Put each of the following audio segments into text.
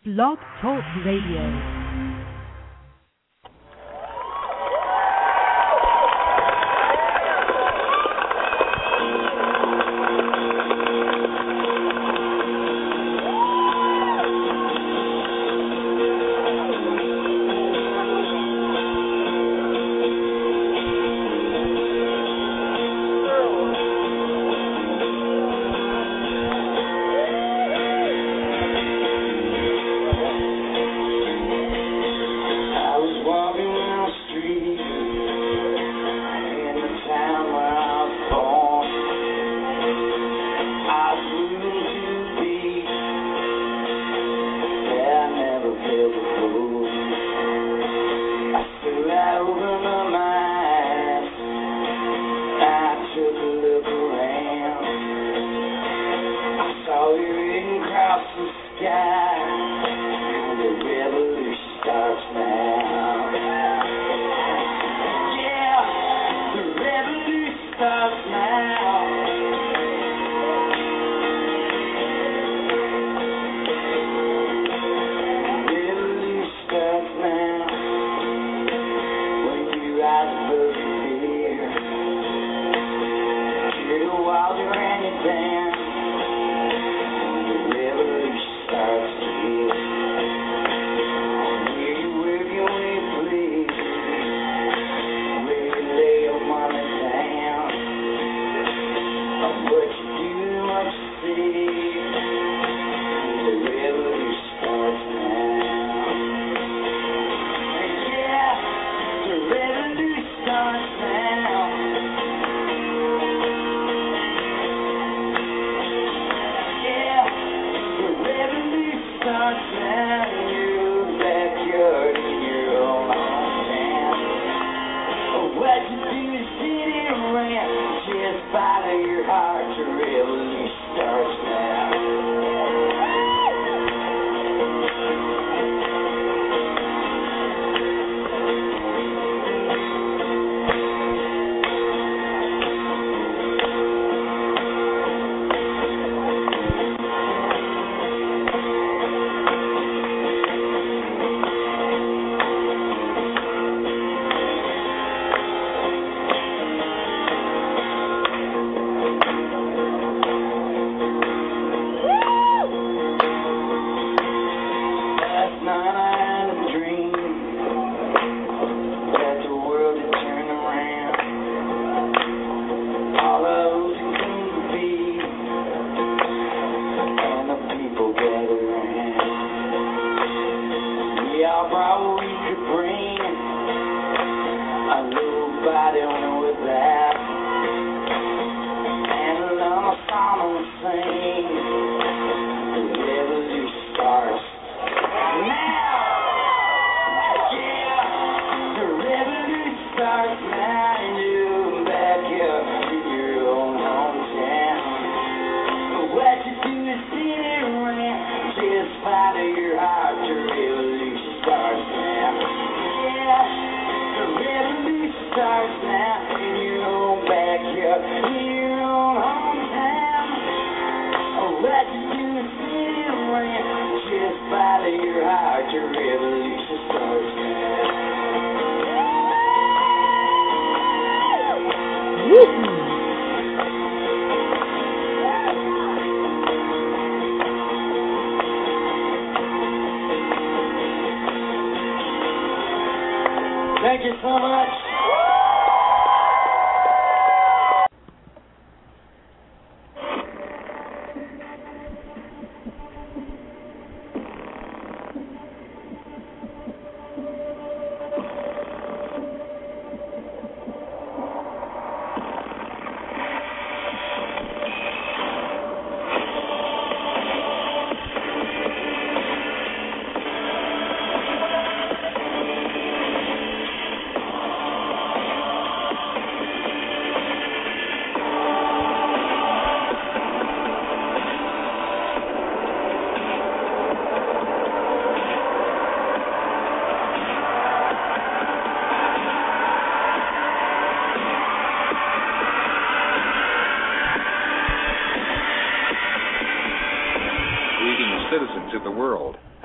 Blog Talk Radio. Thank you so much.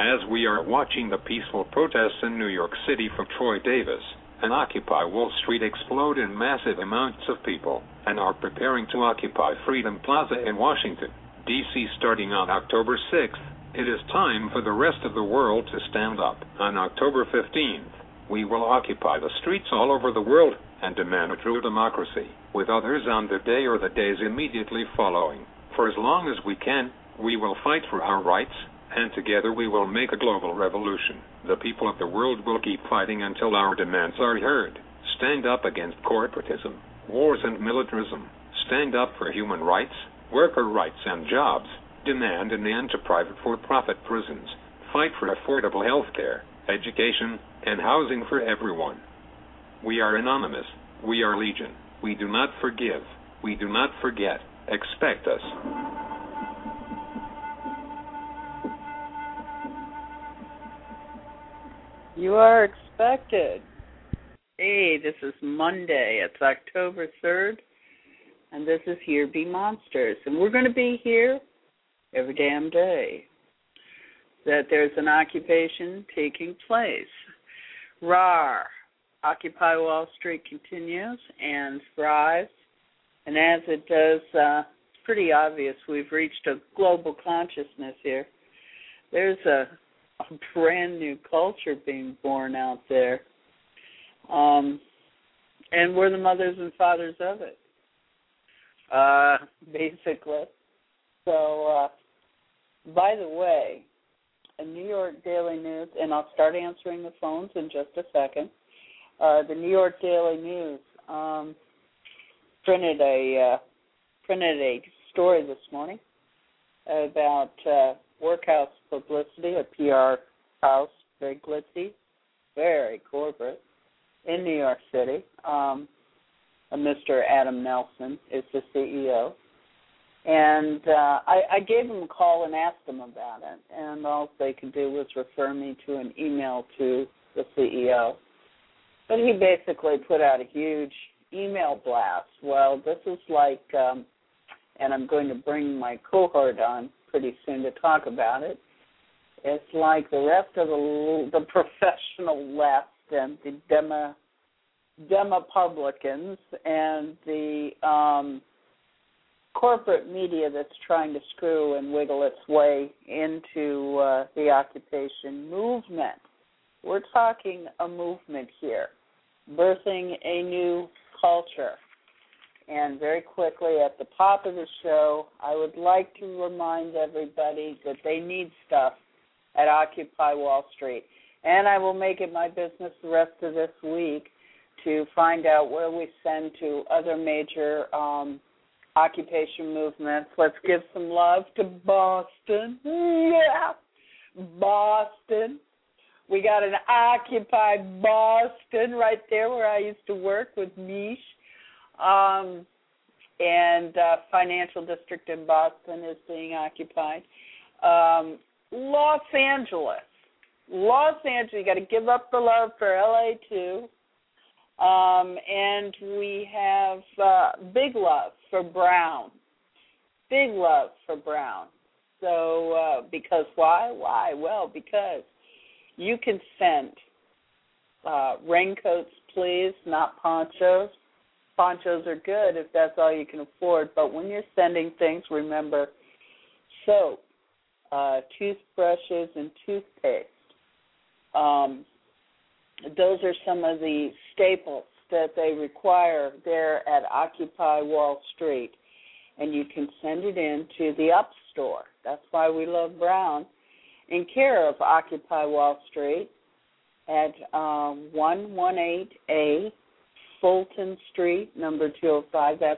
As we are watching the peaceful protests in New York City from Troy Davis and Occupy Wall Street explode in massive amounts of people, and are preparing to occupy Freedom Plaza in Washington, D.C. starting on October 6th, it is time for the rest of the world to stand up. On October 15th, we will occupy the streets all over the world and demand a true democracy, with others on the day or the days immediately following. For as long as we can, we will fight for our rights, and together we will make a global revolution. The people of the world will keep fighting until our demands are heard. Stand up against corporatism, wars and militarism. Stand up for human rights, worker rights and jobs. Demand an end to private for-profit prisons. Fight for affordable health care, education, and housing for everyone. We are anonymous. We are legion. We do not forgive. We do not forget. Expect us. You are expected. Hey, this is Monday. It's October 3rd, and this is Here Be Monsters. And we're going to be here every damn day that there's an occupation taking place. RAR, Occupy Wall Street continues and thrives. And as it does, it's pretty obvious we've reached a global consciousness here. There's a brand new culture being born out there. And we're the mothers and fathers of it, basically. So, by the way, a New York Daily News, and I'll start answering the phones in just a second. The New York Daily News printed a story this morning about workhouse publicity, a PR house, very glitzy, very corporate, in New York City. Mr. Adam Nelson is the CEO. And I gave him a call and asked him about it, and all they could do was refer me to an email to the CEO. But he basically put out a huge email blast. Well, this is like, and I'm going to bring my cohort on pretty soon to talk about it, it's like the rest of the professional left and the Demopublicans and the corporate media that's trying to screw and wiggle its way into the occupation movement. We're talking a movement here, birthing a new culture. And very quickly at the top of the show, I would like to remind everybody that they need stuff at Occupy Wall Street. And I will make it my business the rest of this week to find out where we send to other major occupation movements. Let's give some love to Boston. Yeah, Boston. We got an Occupy Boston right there where I used to work with Mish. And Financial District in Boston is being occupied. Los Angeles, you got to give up the love for LA too. And we have big love for Brown. Big love for Brown. So because why? Why? Well, because you can send raincoats, please, not ponchos. Ponchos are good if that's all you can afford, but when you're sending things, remember soap, toothbrushes, and toothpaste. Those are some of the staples that they require there at Occupy Wall Street, and you can send it in to the Up Store. That's why we love Brown, in care of Occupy Wall Street at 118A Fulton Street, number 205. That's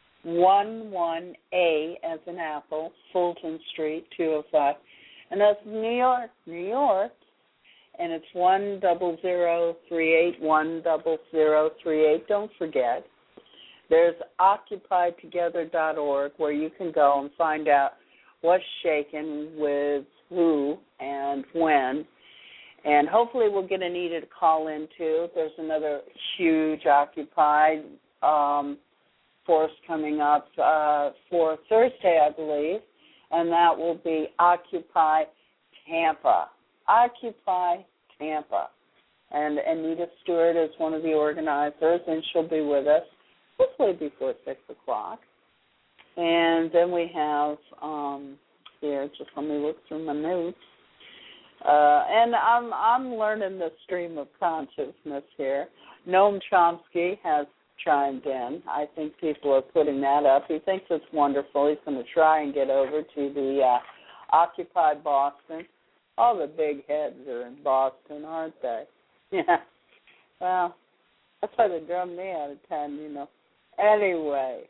11A as in Apple, Fulton Street, 205. And that's New York. And it's 10038, 10038. Don't forget. There's occupytogether.org where you can go and find out what's shaking with who and when. And hopefully we'll get Anita to call in, too. There's another huge Occupy force coming up for Thursday, I believe, and that will be Occupy Tampa. Occupy Tampa. And Anita Stewart is one of the organizers, and she'll be with us hopefully before 6 o'clock. And then we have, here, just let me look through my notes. And I'm learning the stream of consciousness here. Noam Chomsky has chimed in. I think people are putting that up. He thinks it's wonderful. He's going to try and get over to the Occupy Boston. All the big heads are in Boston, aren't they? Yeah. Well, that's why they drummed me out of 10, you know. Anyway,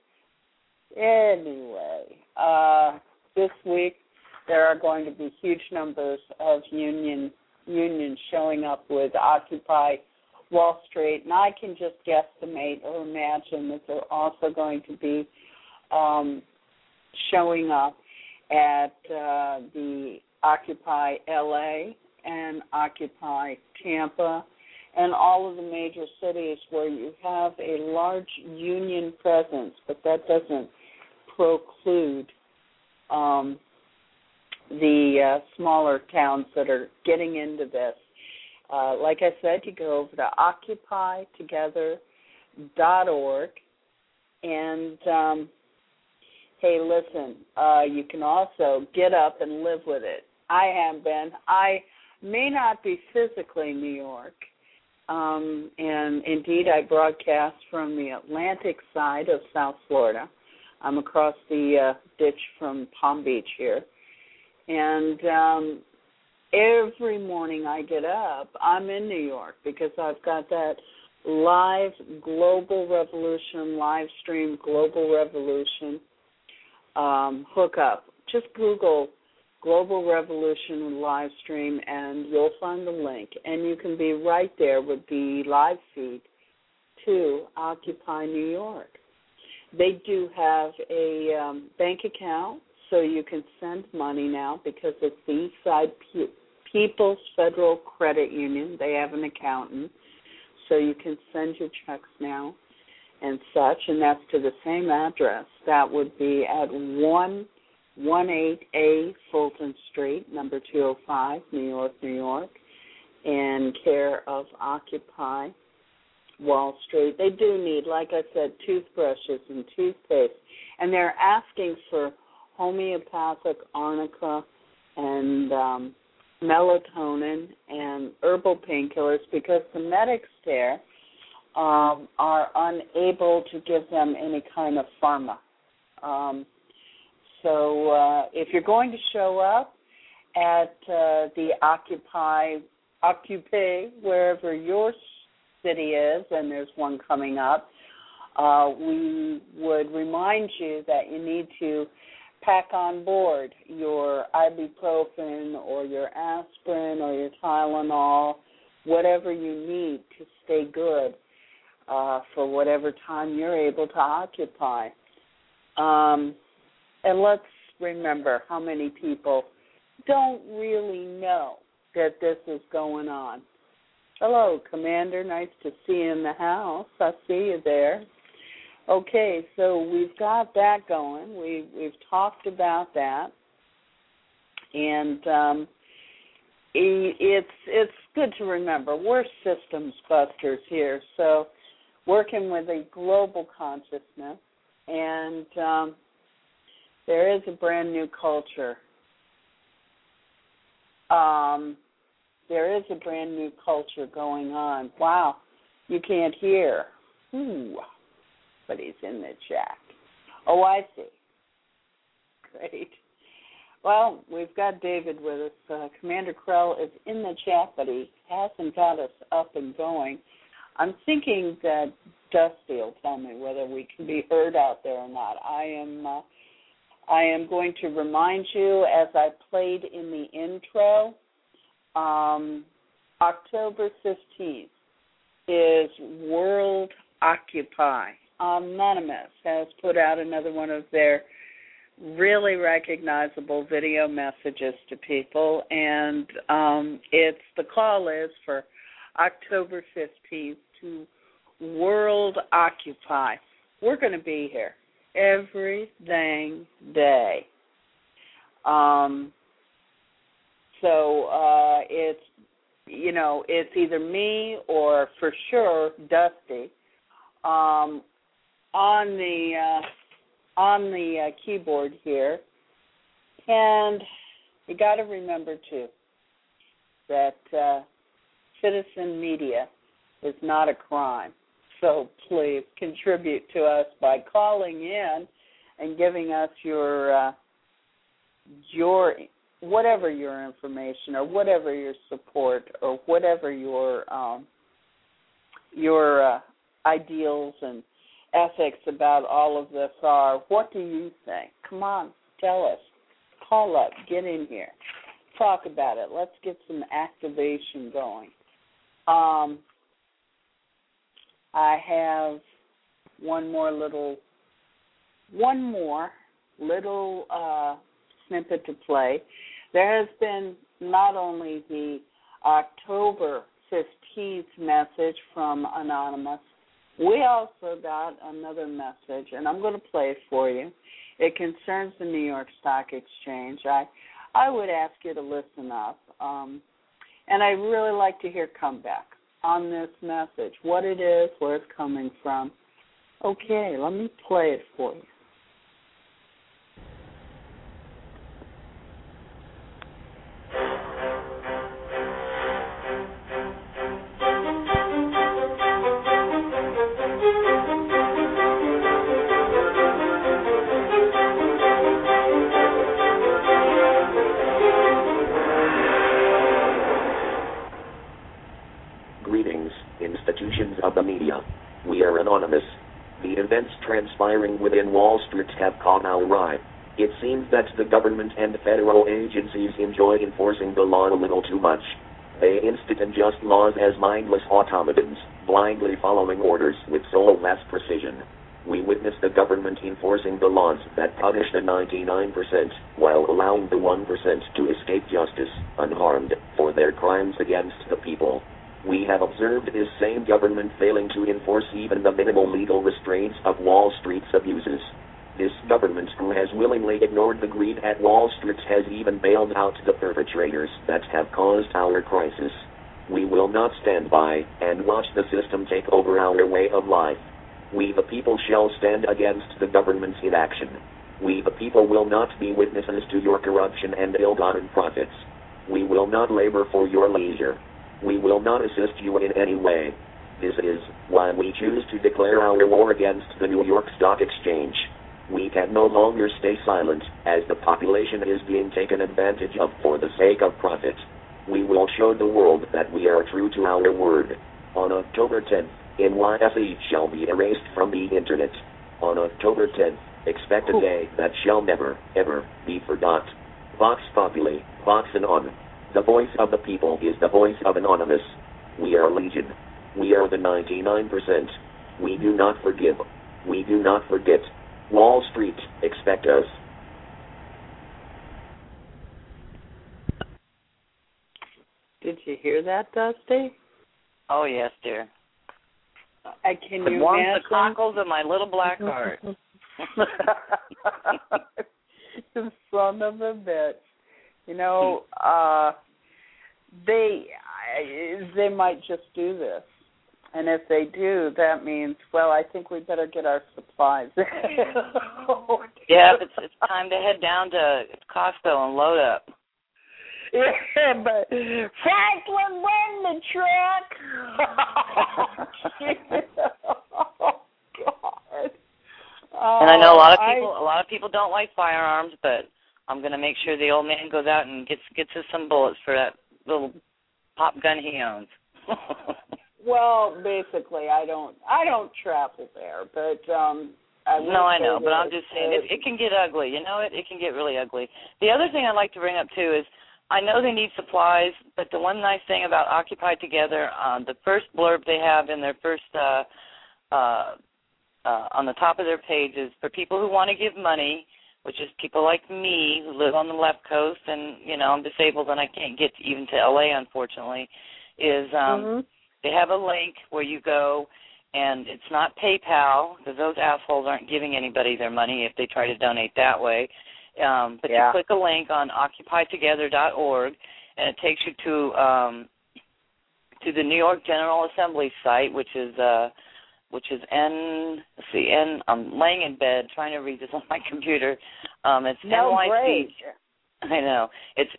this week there are going to be huge numbers of unions showing up with Occupy Wall Street, and I can just guesstimate or imagine that they're also going to be showing up at the Occupy LA and Occupy Tampa and all of the major cities where you have a large union presence, but that doesn't preclude the smaller towns that are getting into this. Like I said, you go over to occupytogether.org, and hey, listen, you can also get up and live with it. I have been. I may not be physically in New York, and indeed I broadcast from the Atlantic side of South Florida. I'm across the ditch from Palm Beach here. And every morning I get up, I'm in New York because I've got that live Global Revolution, live stream Global Revolution hookup. Just Google Global Revolution live stream and you'll find the link. And you can be right there with the live feed to Occupy New York. They do have a bank account, so you can send money now because it's the Eastside People's Federal Credit Union. They have an accountant, so you can send your checks now and such, and that's to the same address. That would be at 118A Fulton Street, number 205, New York, New York, in care of Occupy Wall Street. They do need, like I said, toothbrushes and toothpaste, and they're asking for homeopathic arnica and melatonin and herbal painkillers because the medics there are unable to give them any kind of pharma. So if you're going to show up at the Occupy, wherever your city is, and there's one coming up, we would remind you that you need to pack on board your ibuprofen or your aspirin or your Tylenol, whatever you need to stay good for whatever time you're able to occupy. And let's remember how many people don't really know that this is going on. Hello, Commander. Nice to see you in the house. I see you there. Okay, so we've got that going. We've talked about that, and it's good to remember we're systems busters here. So working with a global consciousness, and there is a brand new culture. There is a brand new culture going on. Wow, you can't hear. But he's in the chat. Oh, I see. Great. Well, we've got David with us. Commander Krell is in the chat, but he hasn't got us up and going. I'm thinking that Dusty will tell me whether we can be heard out there or not. I am going to remind you, as I played in the intro, October 15th is World Occupy. Anonymous has put out another one of their really recognizable video messages to people, and the call is for October 15th to World Occupy. We're going to be here every dang day. So it's either me or for sure Dusty on the keyboard here. And you got to remember too that citizen media is not a crime. So please contribute to us by calling in and giving us your whatever your information or whatever your support or whatever your ideals and ethics about all of this are. What do you think? Come on, tell us. Call up. Get in here. Talk about it. Let's get some activation going. I have one more little snippet to play. There has been not only the October 15th message from Anonymous, we also got another message, and I'm going to play it for you. It concerns the New York Stock Exchange. I would ask you to listen up, and I'd really like to hear comeback on this message, what it is, where it's coming from. Okay, let me play it for you. Of the media. We are anonymous. The events transpiring within Wall Street have caught our eye. It seems that the government and federal agencies enjoy enforcing the law a little too much. They instit unjust laws as mindless automatons, blindly following orders with soulless precision. We witness the government enforcing the laws that punish the 99% while allowing the 1% to escape justice, unharmed, for their crimes against the people. We have observed this same government failing to enforce even the minimal legal restraints of Wall Street's abuses. This government, who has willingly ignored the greed at Wall Street, has even bailed out the perpetrators that have caused our crisis. We will not stand by and watch the system take over our way of life. We the people shall stand against the government's inaction. We the people will not be witnesses to your corruption and ill-gotten profits. We will not labor for your leisure. We will not assist you in any way. This is why we choose to declare our war against the New York Stock Exchange. We can no longer stay silent, as the population is being taken advantage of for the sake of profit. We will show the world that we are true to our word. On October 10th, NYSE shall be erased from the Internet. On October 10th, expect a day that shall never, ever be forgot. Vox Populi, Vox Anon. The voice of the people is the voice of Anonymous. We are Legion. We are the 99%. We do not forgive. We do not forget. Wall Street, expect us. Did you hear that, Dusty? Oh, yes, dear. Can it you warms imagine? The cockles of my little black heart. You son of a bitch. They might just do this. And if they do, that means, well, I think we better get our supplies. Yeah, it's time to head down to Costco and load up. Yeah, but Franklin, bring the truck. Oh, God. And I know a lot of people don't like firearms, but I'm going to make sure the old man goes out and gets us some bullets for that little pop gun he owns. Well, basically, I don't travel there, but I know, but I'm just saying it can get ugly. It can get really ugly. The other thing I'd like to bring up too is I know they need supplies, but the one nice thing about Occupy Together, the first blurb they have in their first on the top of their page is for people who want to give money, which is people like me who live on the left coast, and I'm disabled and I can't get even to LA, unfortunately. They have a link where you go, and it's not PayPal because those assholes aren't giving anybody their money if they try to donate that way. But you click a link on occupytogether.org, and it takes you to to the New York General Assembly site, which is I'm laying in bed trying to read this on my computer. It's NYC. Great. I know. It's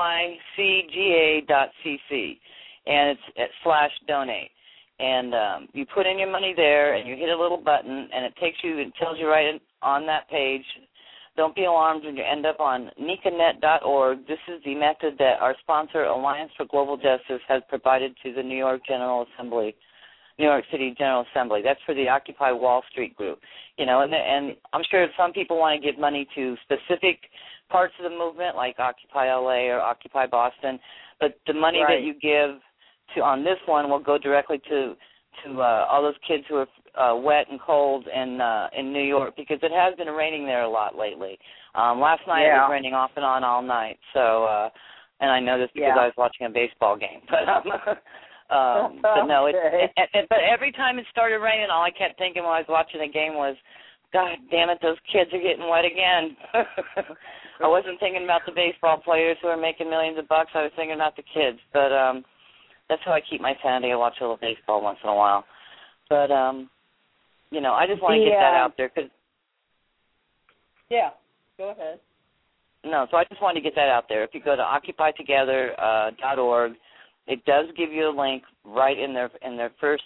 nycga.cc, and it's /donate. And you put in your money there, and you hit a little button, and it tells you right on that page. Don't be alarmed when you end up on NICAnet.org. This is the method that our sponsor, Alliance for Global Justice, has provided to the New York City General Assembly. That's for the Occupy Wall Street group. And I'm sure some people want to give money to specific parts of the movement, like Occupy LA or Occupy Boston, but the money that you give on this one will go directly to all those kids who are wet and cold in New York, because it has been raining there a lot lately. Last night it was raining off and on all night. So, and I know this because I was watching a baseball game. But no, but every time it started raining, all I kept thinking while I was watching the game was, God damn it, those kids are getting wet again. I wasn't thinking about the baseball players who are making millions of bucks. I was thinking about the kids. But that's how I keep my sanity. I watch a little baseball once in a while. But, I just want to get that out there. Go ahead. No, so I just wanted to get that out there. If you go to occupytogether.org, it does give you a link right in their first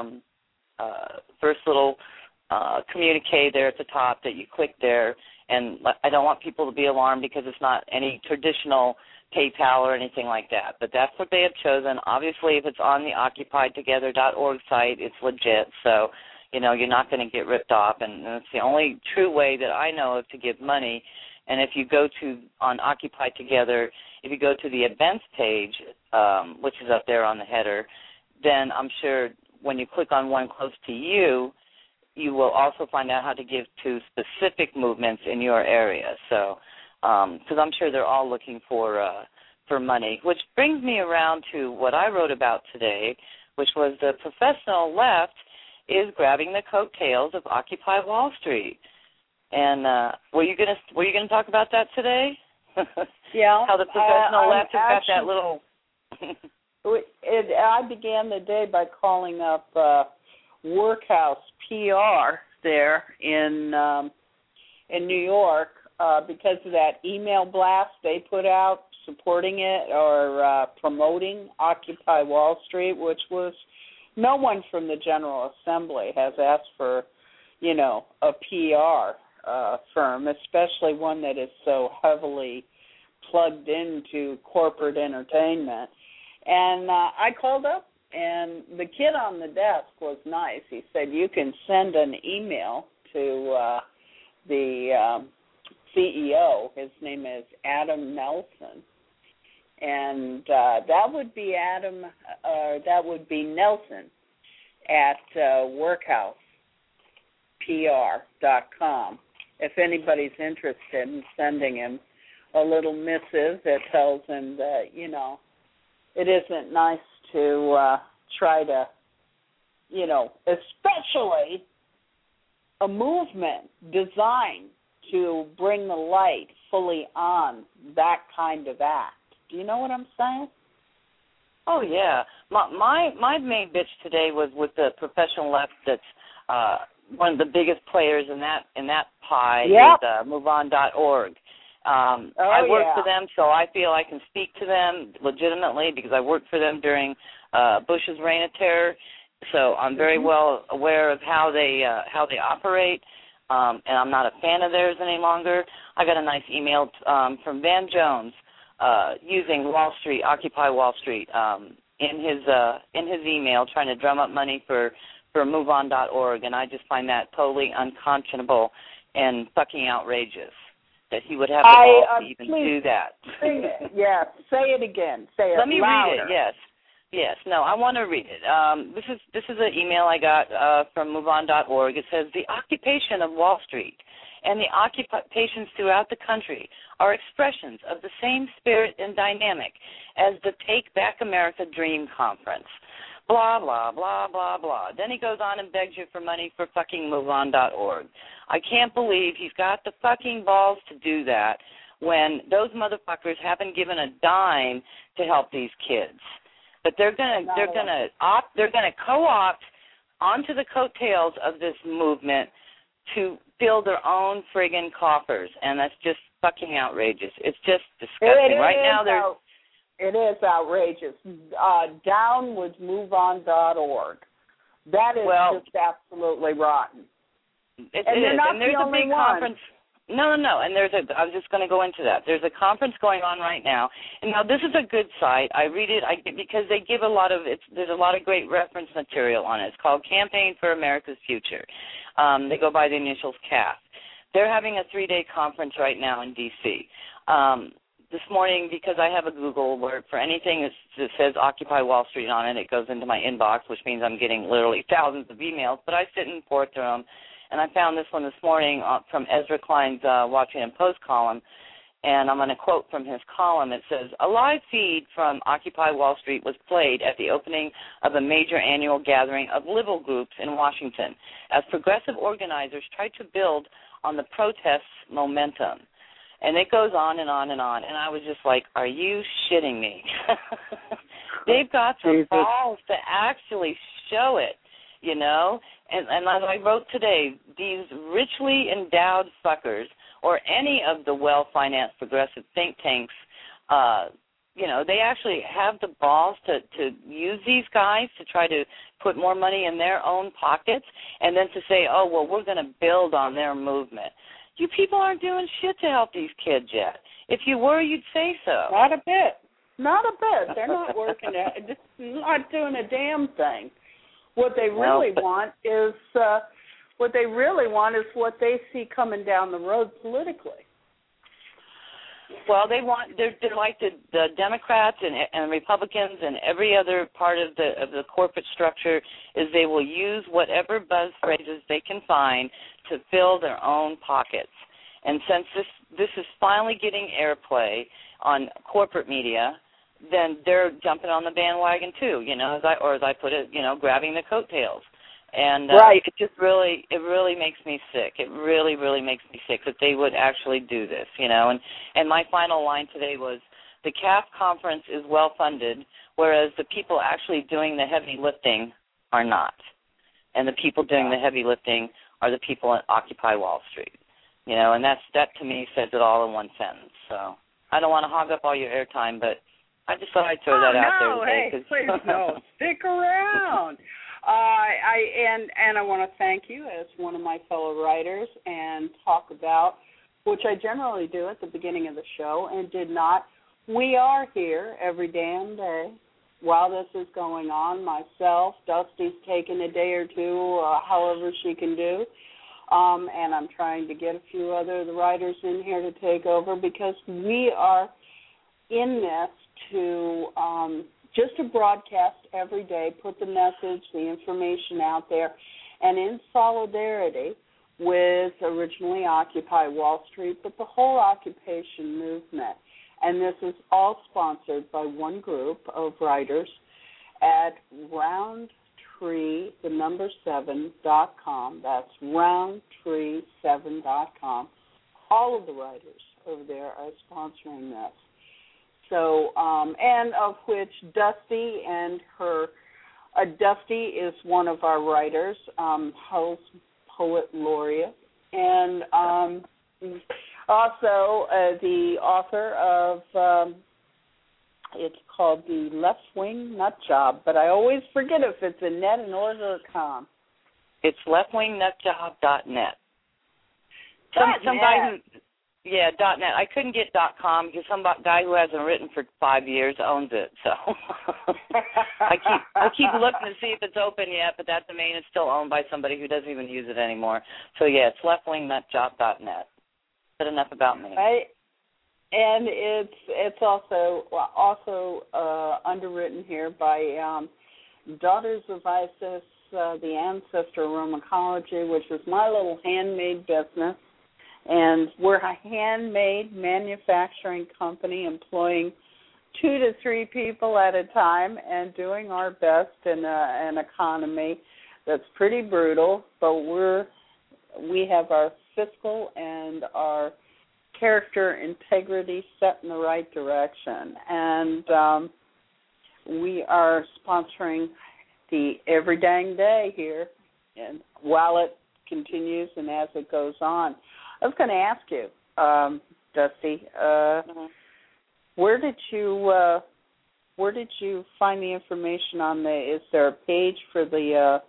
little communique there at the top that you click there. And I don't want people to be alarmed because it's not any traditional PayPal or anything like that. But that's what they have chosen. Obviously, if it's on the occupytogether.org site, it's legit. So, you're not going to get ripped off. And it's the only true way that I know of to give money. And if you go on Occupy Together, if you go to the events page, which is up there on the header, then I'm sure when you click on one close to you, you will also find out how to give to specific movements in your area. So, because I'm sure they're all looking for money, which brings me around to what I wrote about today, which was the professional left is grabbing the coattails of Occupy Wall Street. And were you gonna talk about that today? Yeah. How the professional left has got that little. I began the day by calling up Workhouse PR there in New York because of that email blast they put out supporting it or promoting Occupy Wall Street, which was no one from the General Assembly has asked for, a PR firm, especially one that is so heavily plugged into corporate entertainment. And I called up, and the kid on the desk was nice. He said, you can send an email to the CEO. His name is Adam Nelson. And that would be Nelson at workhousepr.com. If anybody's interested in sending him a little missive that tells him that, it isn't nice to try to, especially a movement designed to bring the light fully on that kind of act. Do you know what I'm saying? Oh, yeah. My main bitch today was with the professional left that's one of the biggest players in that pie is MoveOn.org. I work for them, so I feel I can speak to them legitimately because I worked for them during Bush's reign of terror. So I'm very well aware of how they operate, and I'm not a fan of theirs any longer. I got a nice email from Van Jones using Wall Street, Occupy Wall Street, in his email, trying to drum up money for MoveOn.org, and I just find that totally unconscionable and fucking outrageous that he would have the balls to even do that. Yes, say it again. Say it Let me louder. read it. Yes. No, I want to read it. This is an email I got from MoveOn.org. It says, the occupation of Wall Street and the occupations throughout the country are expressions of the same spirit and dynamic as the Take Back America Dream Conference. Blah, blah, blah, blah, blah. Then he goes on and begs you for money for fucking MoveOn.org. I can't believe he's got the fucking balls to do that when those motherfuckers haven't given a dime to help these kids. But they're gonna co-opt onto the coattails of this movement to fill their own friggin' coffers, and that's just fucking outrageous. It's just disgusting. It is outrageous. Downwoodsmoveon.org. That is just absolutely rotten. They're not the only one. Conference. No. And I was just going to go into that. There's a conference going on right now. And now this is a good site. I read it because they give there's a lot of great reference material on it. It's called Campaign for America's Future. They go by the initials CAF. They're having a 3-day conference right now in D.C. This morning, because I have a Google alert for anything that says Occupy Wall Street on it, it goes into my inbox, which means I'm getting literally thousands of emails, but I sit and pore through them. And I found this one this morning from Ezra Klein's Washington Post column, and I'm going to quote from his column. It says, a live feed from Occupy Wall Street was played at the opening of a major annual gathering of liberal groups in Washington as progressive organizers tried to build on the protests' momentum. And it goes on and on and on. And I was just like, are you shitting me? They've got some balls to actually show it, you know. And as I wrote today, these richly endowed fuckers or any of the well-financed progressive think tanks, they actually have the balls to use these guys to try to put more money in their own pockets and then to say, oh, well, we're going to build on their movement. You people aren't doing shit to help these kids yet. If you were, you'd say so. Not a bit. Not a bit. They're not working just not doing a damn thing. What they really want is what they see coming down the road politically. Well, they're like the Democrats and Republicans and every other part of the corporate structure is they will use whatever buzz phrases they can find to fill their own pockets. And since this is finally getting airplay on corporate media, then they're jumping on the bandwagon too, as I put it, grabbing the coattails. And it really makes me sick. It really, really makes me sick that they would actually do this, And my final line today was, the CAF conference is well funded, whereas the people actually doing the heavy lifting are not. And the people doing the heavy lifting are the people at Occupy Wall Street, And that to me says it all in one sentence. So I don't want to hog up all your airtime, but I just thought I'd throw that out there today. Hey, please no, stick around. I want to thank you as one of my fellow writers and talk about, which I generally do at the beginning of the show and did not. We are here every damn day while this is going on. Myself, Dusty's taking a day or two, however she can do. And I'm trying to get a few other the writers in here to take over because we are in this to just to broadcast every day, put the message, the information out there, and in solidarity with originally Occupy Wall Street, but the whole occupation movement. And this is all sponsored by one group of writers at roundtree7.com. That's roundtree7.com. All of the writers over there are sponsoring this. So, and of which Dusty and Dusty is one of our writers, Hull's Poet Laureate, and also the author of, it's called The Left Wing Nut Job, but I always forget if it's a net in order or com. It's leftwingnutjob.net. .net. I couldn't get .com because some guy who hasn't written for 5 years owns it. So I keep looking to see if it's open yet, but that domain is still owned by somebody who doesn't even use it anymore. So yeah, it's leftwingnutjob.net. But enough about me. Right. And it's also underwritten here by Daughters of Isis, the Ancestor Romacology, which is my little handmade business. And we're a handmade manufacturing company employing 2 to 3 people at a time and doing our best in an economy that's pretty brutal, but we have our fiscal and our character integrity set in the right direction. And we are sponsoring the Every Dang Day here, and while it continues and as it goes on, I was going to ask you, Dusty, where did you find the information on is there a page for the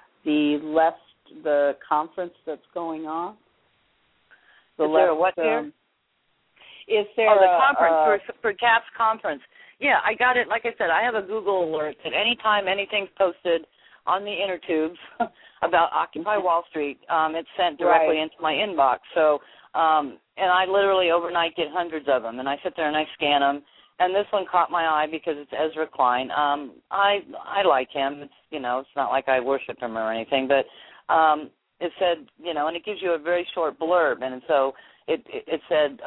conference that's going on? Is there a what here? Is there the conference for CAP's conference? Yeah, I got it. Like I said, I have a Google alert that anytime anything's posted on the inner tubes about Occupy Wall Street, it's sent directly into my inbox. So, and I literally overnight get hundreds of them, and I sit there and I scan them. And this one caught my eye because it's Ezra Klein. I like him. It's it's not like I worship him or anything, but it said and it gives you a very short blurb, and so it said.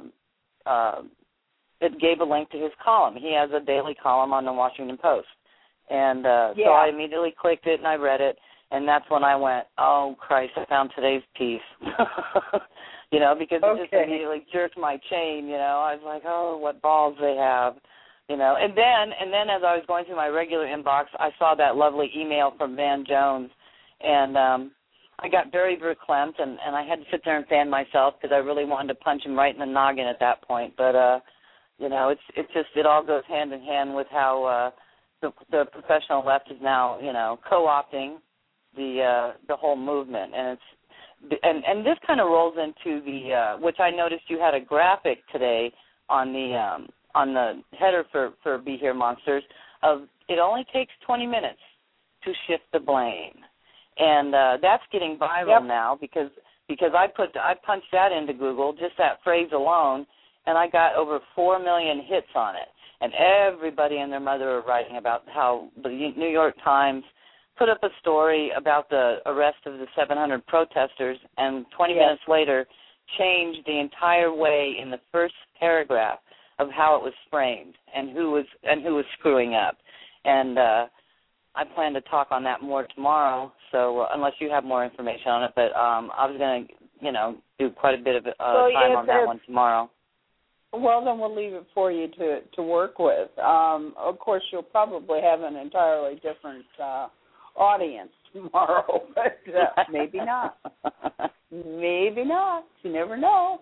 It gave a link to his column. He has a daily column on the Washington Post. And so I immediately clicked it and I read it, and that's when I went, oh, Christ, I found today's piece. Because it just immediately jerked my chain, I was like, oh, what balls they have, And then as I was going through my regular inbox, I saw that lovely email from Van Jones, and I got very verklempt, and I had to sit there and fan myself because I really wanted to punch him right in the noggin at that point. But, it all goes hand in hand with how the professional left is now, co-opting the whole movement. And and this kind of rolls into the which I noticed you had a graphic today on the header for Be Here Monsters of it only takes 20 minutes to shift the blame. And that's getting viral now because I punched that into Google, just that phrase alone, and I got over 4 million hits on it. And everybody and their mother are writing about how the New York Times put up a story about the arrest of the 700 protesters, and 20 minutes later changed the entire way in the first paragraph of how it was framed and who was screwing up. And I plan to talk on that more tomorrow, so unless you have more information on it, but I was going to, do quite a bit of time on that one tomorrow. Well, then we'll leave it for you to work with. Of course, you'll probably have an entirely different audience tomorrow, but maybe not. Maybe not. You never know.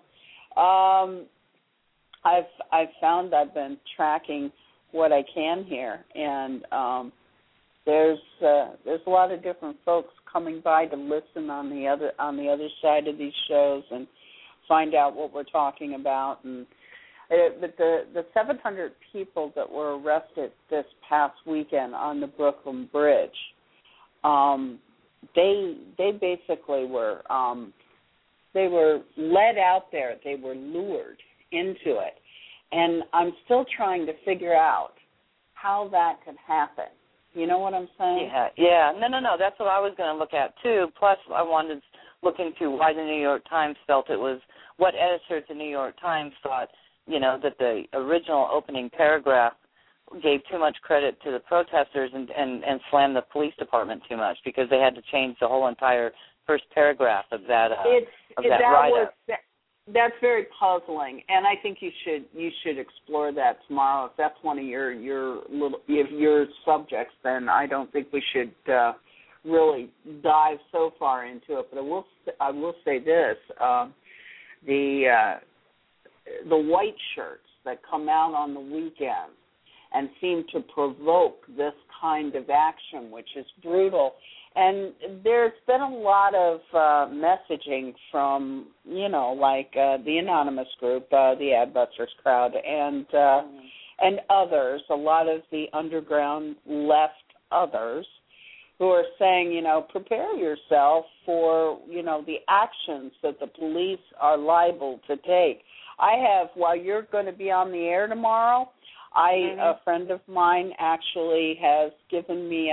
I've found I've been tracking what I can here, and there's a lot of different folks coming by to listen on the other side of these shows and find out what we're talking about. And but the 700 people that were arrested this past weekend on the Brooklyn Bridge, they basically were they were led out there. They were lured into it, and I'm still trying to figure out how that could happen. You know what I'm saying? Yeah. No. That's what I was going to look at, too. Plus, I wanted to look into why the New York Times felt it was, what editor at the New York Times thought, that the original opening paragraph gave too much credit to the protesters and slammed the police department too much because they had to change the whole entire first paragraph of that write-up. That's very puzzling, and I think you should explore that tomorrow. If that's one of your subjects, then I don't think we should really dive so far into it. But I will say this: the white shirts that come out on the weekends and seem to provoke this kind of action, which is brutal. And there's been a lot of messaging from, the anonymous group, the Adbusters crowd, and others, a lot of the underground left others, who are saying, prepare yourself for, the actions that the police are liable to take. I have, while you're going to be on the air tomorrow, a friend of mine actually has given me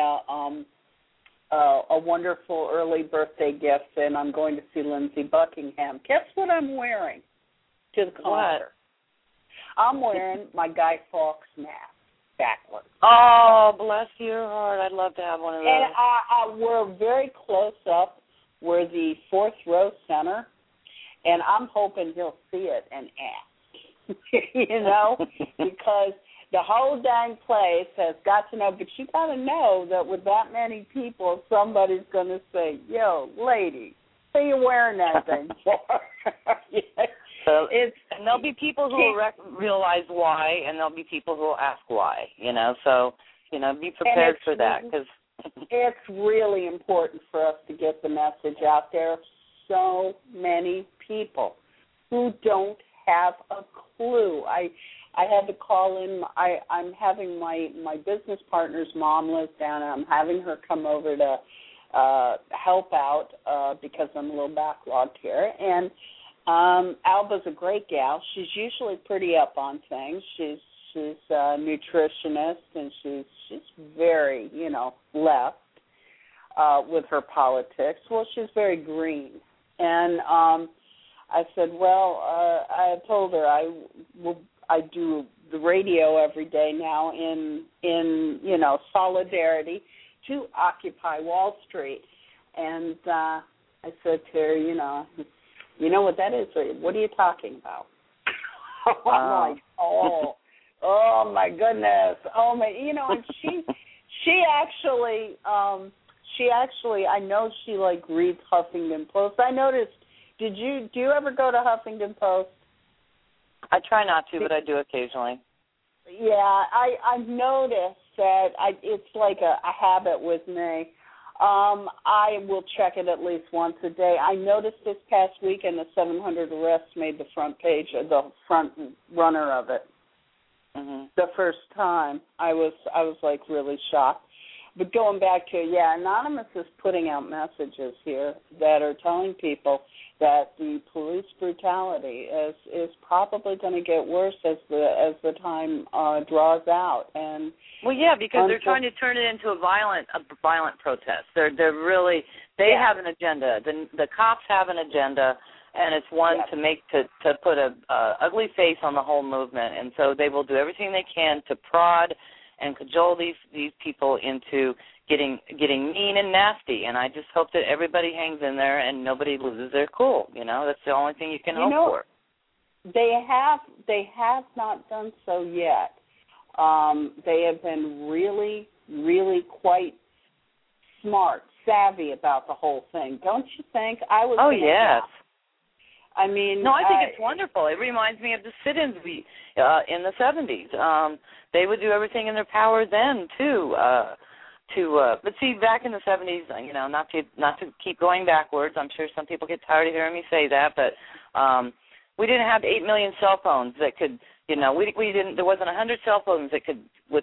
a wonderful early birthday gift, and I'm going to see Lindsey Buckingham. Guess what I'm wearing to the concert? I'm wearing my Guy Fawkes mask backwards. Oh, bless your heart. I'd love to have one of those. And we're very close up. We're the fourth row center, and I'm hoping he'll see it and ask, because The whole dang place has got to know, but you got to know that with that many people, somebody's going to say, yo, lady, what are you wearing that thing for? So and there'll be people who will realize why, and there'll be people who will ask why, So, be prepared for that. Cause it's really important for us to get the message out there. So many people who don't have a clue. I had to call in. I'm having my business partner's mom lives down, and I'm having her come over to help out because I'm a little backlogged here. And Alba's a great gal. She's usually pretty up on things. She's a nutritionist, and she's very, left with her politics. Well, she's very green. And I said, well, I told her I do the radio every day now in solidarity to Occupy Wall Street. And I said to her, you know what that is? What are you talking about? I'm like, oh my goodness. Oh my, and she actually, I know she reads Huffington Post. I noticed. Do you ever go to Huffington Post? I try not to, but I do occasionally. Yeah, I've noticed that it's like a habit with me. I will check it at least once a day. I noticed this past weekend the 700 arrests made the front page, the front runner of it. Mm-hmm. The first time, I was really shocked. But going back to, Anonymous is putting out messages here that are telling people that the police brutality is probably going to get worse as the time draws out. And because they're trying to turn it into a violent protest. They're really have an agenda. The cops have an agenda, and it's one to put a ugly face on the whole movement. And so they will do everything they can to prod and cajole these people into getting mean and nasty. And I just hope that everybody hangs in there and nobody loses their cool. That's the only thing you can hope for. They have not done so yet. They have been really, really quite smart, savvy about the whole thing. Don't you think? Yes. I mean, no, I think it's wonderful. It reminds me of the sit-ins in the 70s. They would do everything in their power then too. But see, back in the 70s, not to keep going backwards. I'm sure some people get tired of hearing me say that, but we didn't have 8 million cell phones that could. We didn't. There wasn't 100 cell phones that could with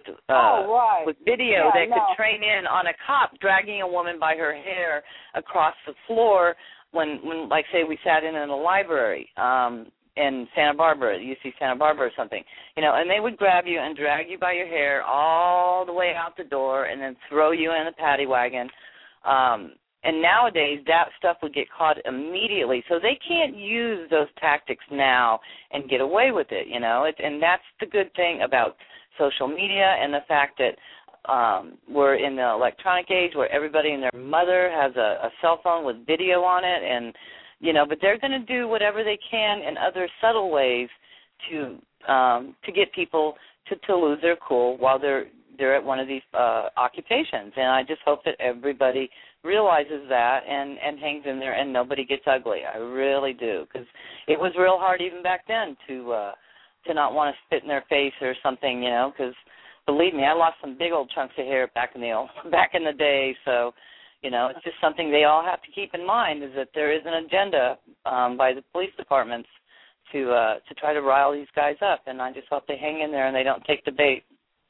video could train in on a cop dragging a woman by her hair across the floor. When like, say, we sat in a library in Santa Barbara, UC Santa Barbara or something, and they would grab you and drag you by your hair all the way out the door and then throw you in a paddy wagon. And nowadays, that stuff would get caught immediately. So they can't use those tactics now and get away with it, and that's the good thing about social media and the fact that we're in the electronic age where everybody and their mother has a cell phone with video on it, and but they're going to do whatever they can in other subtle ways to get people to lose their cool while they're at one of these occupations. And I just hope that everybody realizes that and hangs in there and nobody gets ugly. I really do, because it was real hard even back then to not want to spit in their face or something, because believe me, I lost some big old chunks of hair back in the day. So, it's just something they all have to keep in mind, is that there is an agenda by the police departments to try to rile these guys up, and I just hope they hang in there and they don't take the bait.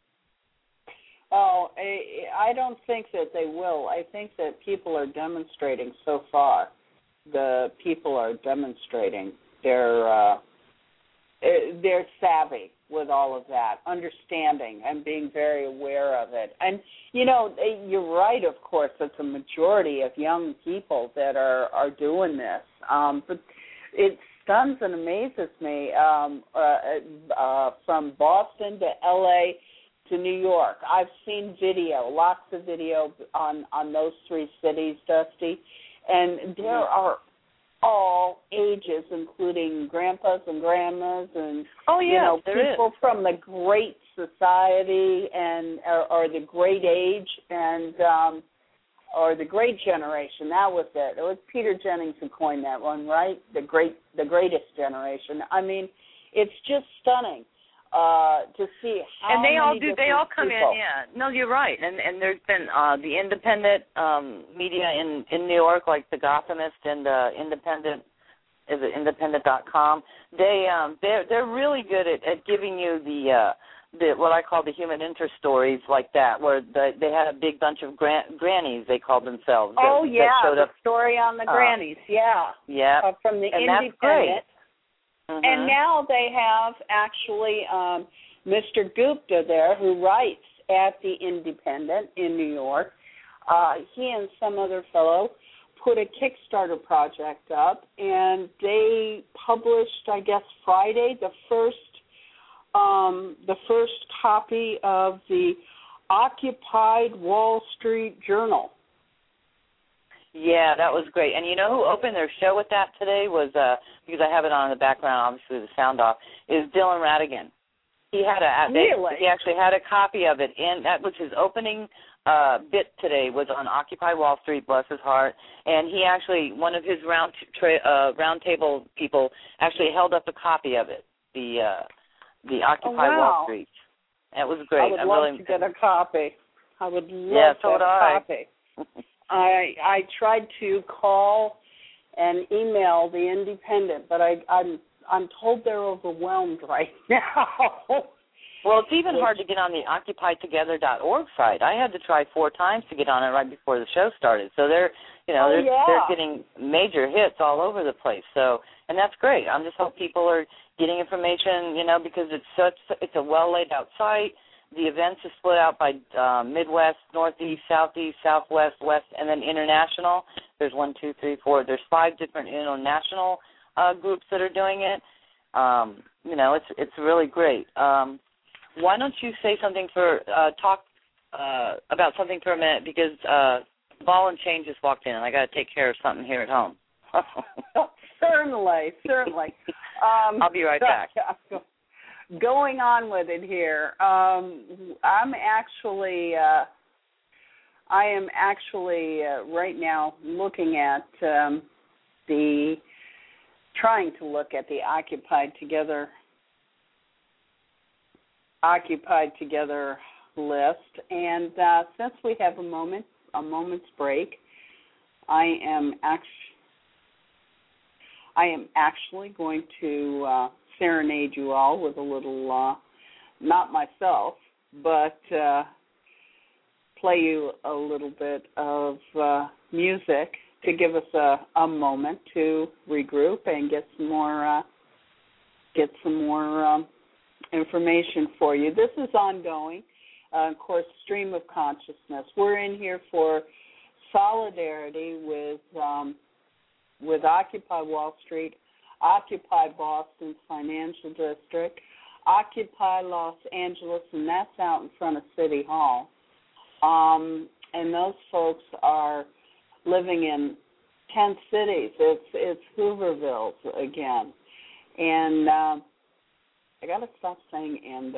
Oh, I don't think that they will. I think that people are demonstrating so far. The people are demonstrating they're savvy with all of that, understanding and being very aware of it. And, you're right, of course, it's a majority of young people that are doing this. But it stuns and amazes me from Boston to L.A. to New York. I've seen video, lots of video on those three cities, Dusty, and there are all ages, including grandpas and grandmas and people from the great society and or the great age and or the great generation. That was it. It was Peter Jennings who coined that one, right? The greatest generation. I mean, it's just stunning to see how and they all many do. They all come people. in. Yeah. No, you're right. And there's been the independent media in New York, like the Gothamist and Independent. Is it independent.com? They're really good at giving you the what I call the human interest stories like that, where they had a big bunch of grannies, they called themselves. That showed up. The story on the grannies, Yeah. From the and Independent. That's great. Mm-hmm. And now they have actually Mr. Gupta there who writes at the Independent in New York. He and some other fellow put a Kickstarter project up, and they published, I guess, Friday, the first copy of the Occupied Wall Street Journal. Yeah, that was great. And you know who opened their show with that today was, because I have it on in the background, obviously the sound off, is Dylan Ratigan. He had he actually had a copy of it, and that was his opening bit today was on Occupy Wall Street, bless his heart, and he actually, one of his round table people actually held up a copy of it, the Occupy Wall Street. It was great. I would love to get a copy. I would love so to get a copy. I tried to call and email the Independent, but I'm told they're overwhelmed right now. Well, it's even hard to get on the OccupyTogether.org site. I had to try 4 times to get on it right before the show started. So they're getting major hits all over the place. So, and that's great. I just hope people are getting information, because it's a well laid out site. The events are split out by Midwest, Northeast, Southeast, Southwest, West, and then international. There's 1, 2, 3, 4. There's 5 different international groups that are doing it. It's really great. Why don't you say something talk about something for a minute, because Ball and Chain just walked in, and I got to take care of something here at home. Certainly. I'll be right back. Going on with it here, I am actually right now looking at trying to look at the Occupied Together list, and since we have a moment's break, I am actually going to serenade you all with a little, not myself, but play you a little bit of music to give us a moment to regroup and get some more information for you. This is ongoing, of course, Stream of Consciousness. We're in here for solidarity with Occupy Wall Street, Occupy Boston's financial district, Occupy Los Angeles, and that's out in front of City Hall. And those folks are living in 10 cities. It's Hooverville again. And I got to stop saying and.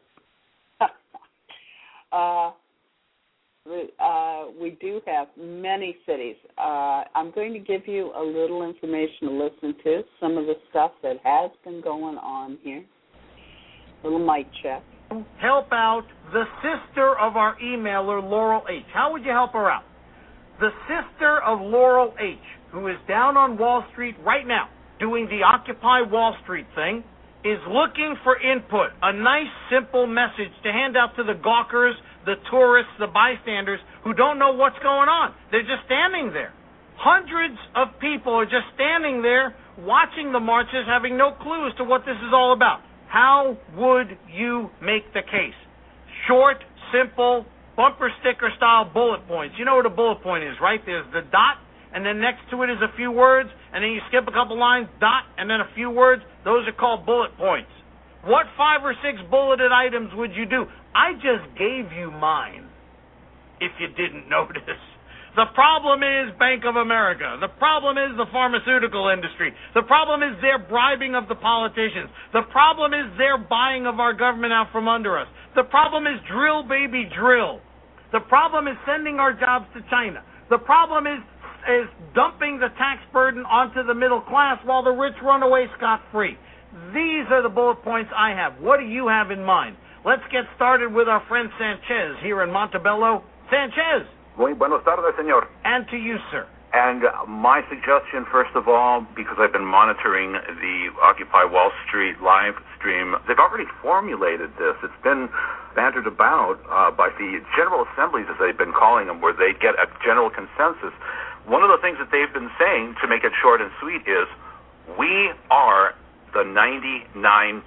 We do have many cities. I'm going to give you a little information to listen to, some of the stuff that has been going on here. Little mic check. Help out the sister of our emailer, Laurel H. How would you help her out? The sister of Laurel H., who is down on Wall Street right now doing the Occupy Wall Street thing, is looking for input, a nice, simple message to hand out to the gawkers, the tourists, the bystanders who don't know what's going on. They're just standing there. Hundreds of people are just standing there watching the marches, having no clue as to what this is all about. How would you make the case? Short, simple, bumper sticker style bullet points. You know what a bullet point is, right? There's the dot, and then next to it is a few words, and then you skip a couple lines, dot, and then a few words. Those are called bullet points. What 5 or 6 bulleted items would you do? I just gave you mine, if you didn't notice. The problem is Bank of America. The problem is the pharmaceutical industry. The problem is their bribing of the politicians. The problem is their buying of our government out from under us. The problem is drill, baby, drill. The problem is sending our jobs to China. The problem is dumping the tax burden onto the middle class while the rich run away scot-free. These are the bullet points I have. What do you have in mind? Let's get started with our friend Sanchez here in Montebello. Sanchez. Muy buenas tardes, señor. And to you, sir. And my suggestion, first of all, because I've been monitoring the Occupy Wall Street live stream, they've already formulated this. It's been bantered about by the General Assemblies, as they've been calling them, where they get a general consensus. One of the things that they've been saying, to make it short and sweet, is we are the 99%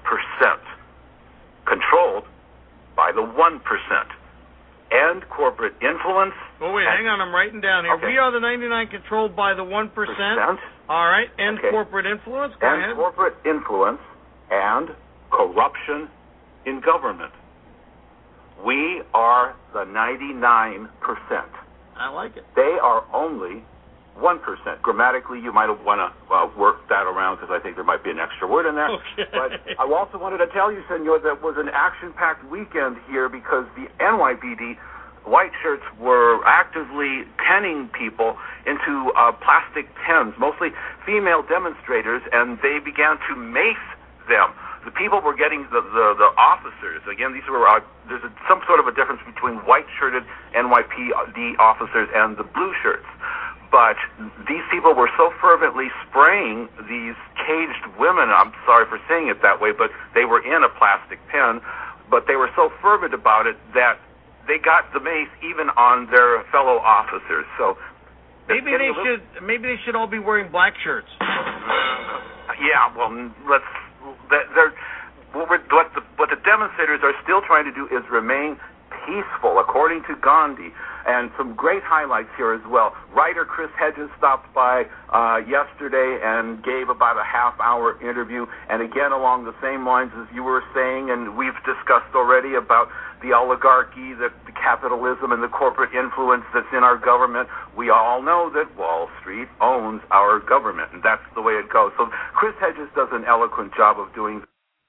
controlled by the 1%. And corporate influence. Oh, wait, hang on. I'm writing down here. Okay. We are the 99 controlled by the 1%. All right. And corporate influence. Go ahead. And corporate influence and corruption in government. We are the 99%. I like it. They are only 1%. Grammatically, you might want to work that around because I think there might be an extra word in there. Okay. But I also wanted to tell you, senor, that was an action-packed weekend here because the NYPD white shirts were actively penning people into plastic pens, mostly female demonstrators, and they began to mace them. The people were getting the officers. Again, these were there's some sort of a difference between white-shirted NYPD officers and the blue shirts. But these people were so fervently spraying these caged women, I'm sorry for saying it that way, but they were in a plastic pen, but they were so fervent about it that they got the mace even on their fellow officers. So maybe they should all be wearing black shirts. Yeah, well, what the demonstrators are still trying to do is remain peaceful, according to Gandhi. And some great highlights here as well. Writer Chris Hedges stopped by yesterday and gave about a half-hour interview, and again along the same lines as you were saying, and we've discussed already about the oligarchy, the capitalism, and the corporate influence that's in our government. We all know that Wall Street owns our government, and that's the way it goes. So Chris Hedges does an eloquent job of doing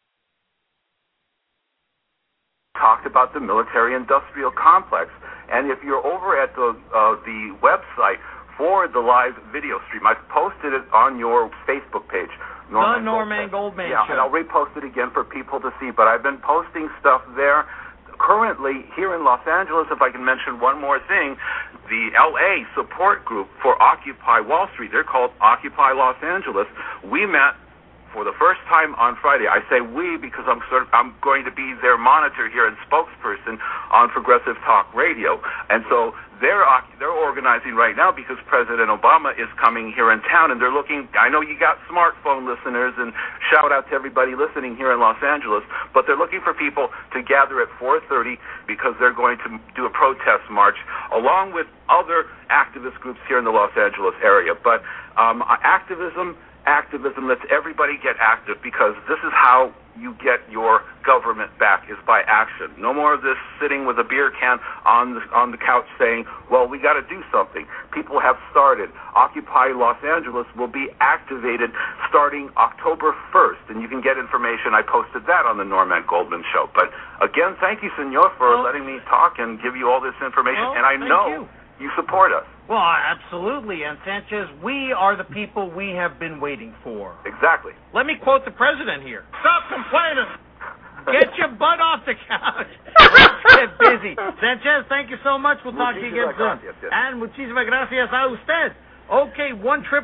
talked about the military-industrial complex. And if you're over at the website for the live video stream, I've posted it on your Facebook page. The Norman Goldman Show. And I'll repost it again for people to see. But I've been posting stuff there. Currently, here in Los Angeles, if I can mention one more thing, the LA support group for Occupy Wall Street, they're called Occupy Los Angeles. We met for the first time on Friday. I say we because I'm going to be their monitor here and spokesperson on Progressive Talk Radio. And so they're organizing right now because President Obama is coming here in town, and they're looking. I know you got smartphone listeners, and shout out to everybody listening here in Los Angeles, but they're looking for people to gather at 4:30 because they're going to do a protest march along with other activist groups here in the Los Angeles area. But activism, let's everybody get active, because this is how you get your government back, is by action. No more of this sitting with a beer can on the couch saying, well, we got to do something. People have started. Occupy Los Angeles will be activated starting October 1st, and you can get information. I posted that on the Norman Goldman Show. But again, thank you, senor, for letting me talk and give you all this information. And I know you support us. Well, absolutely. And Sanchez, we are the people we have been waiting for. Exactly. Let me quote the president here. Stop complaining. Get your butt off the couch. Get busy. Sanchez, thank you so much. We'll talk to you again soon. And muchísimas gracias a usted. Okay,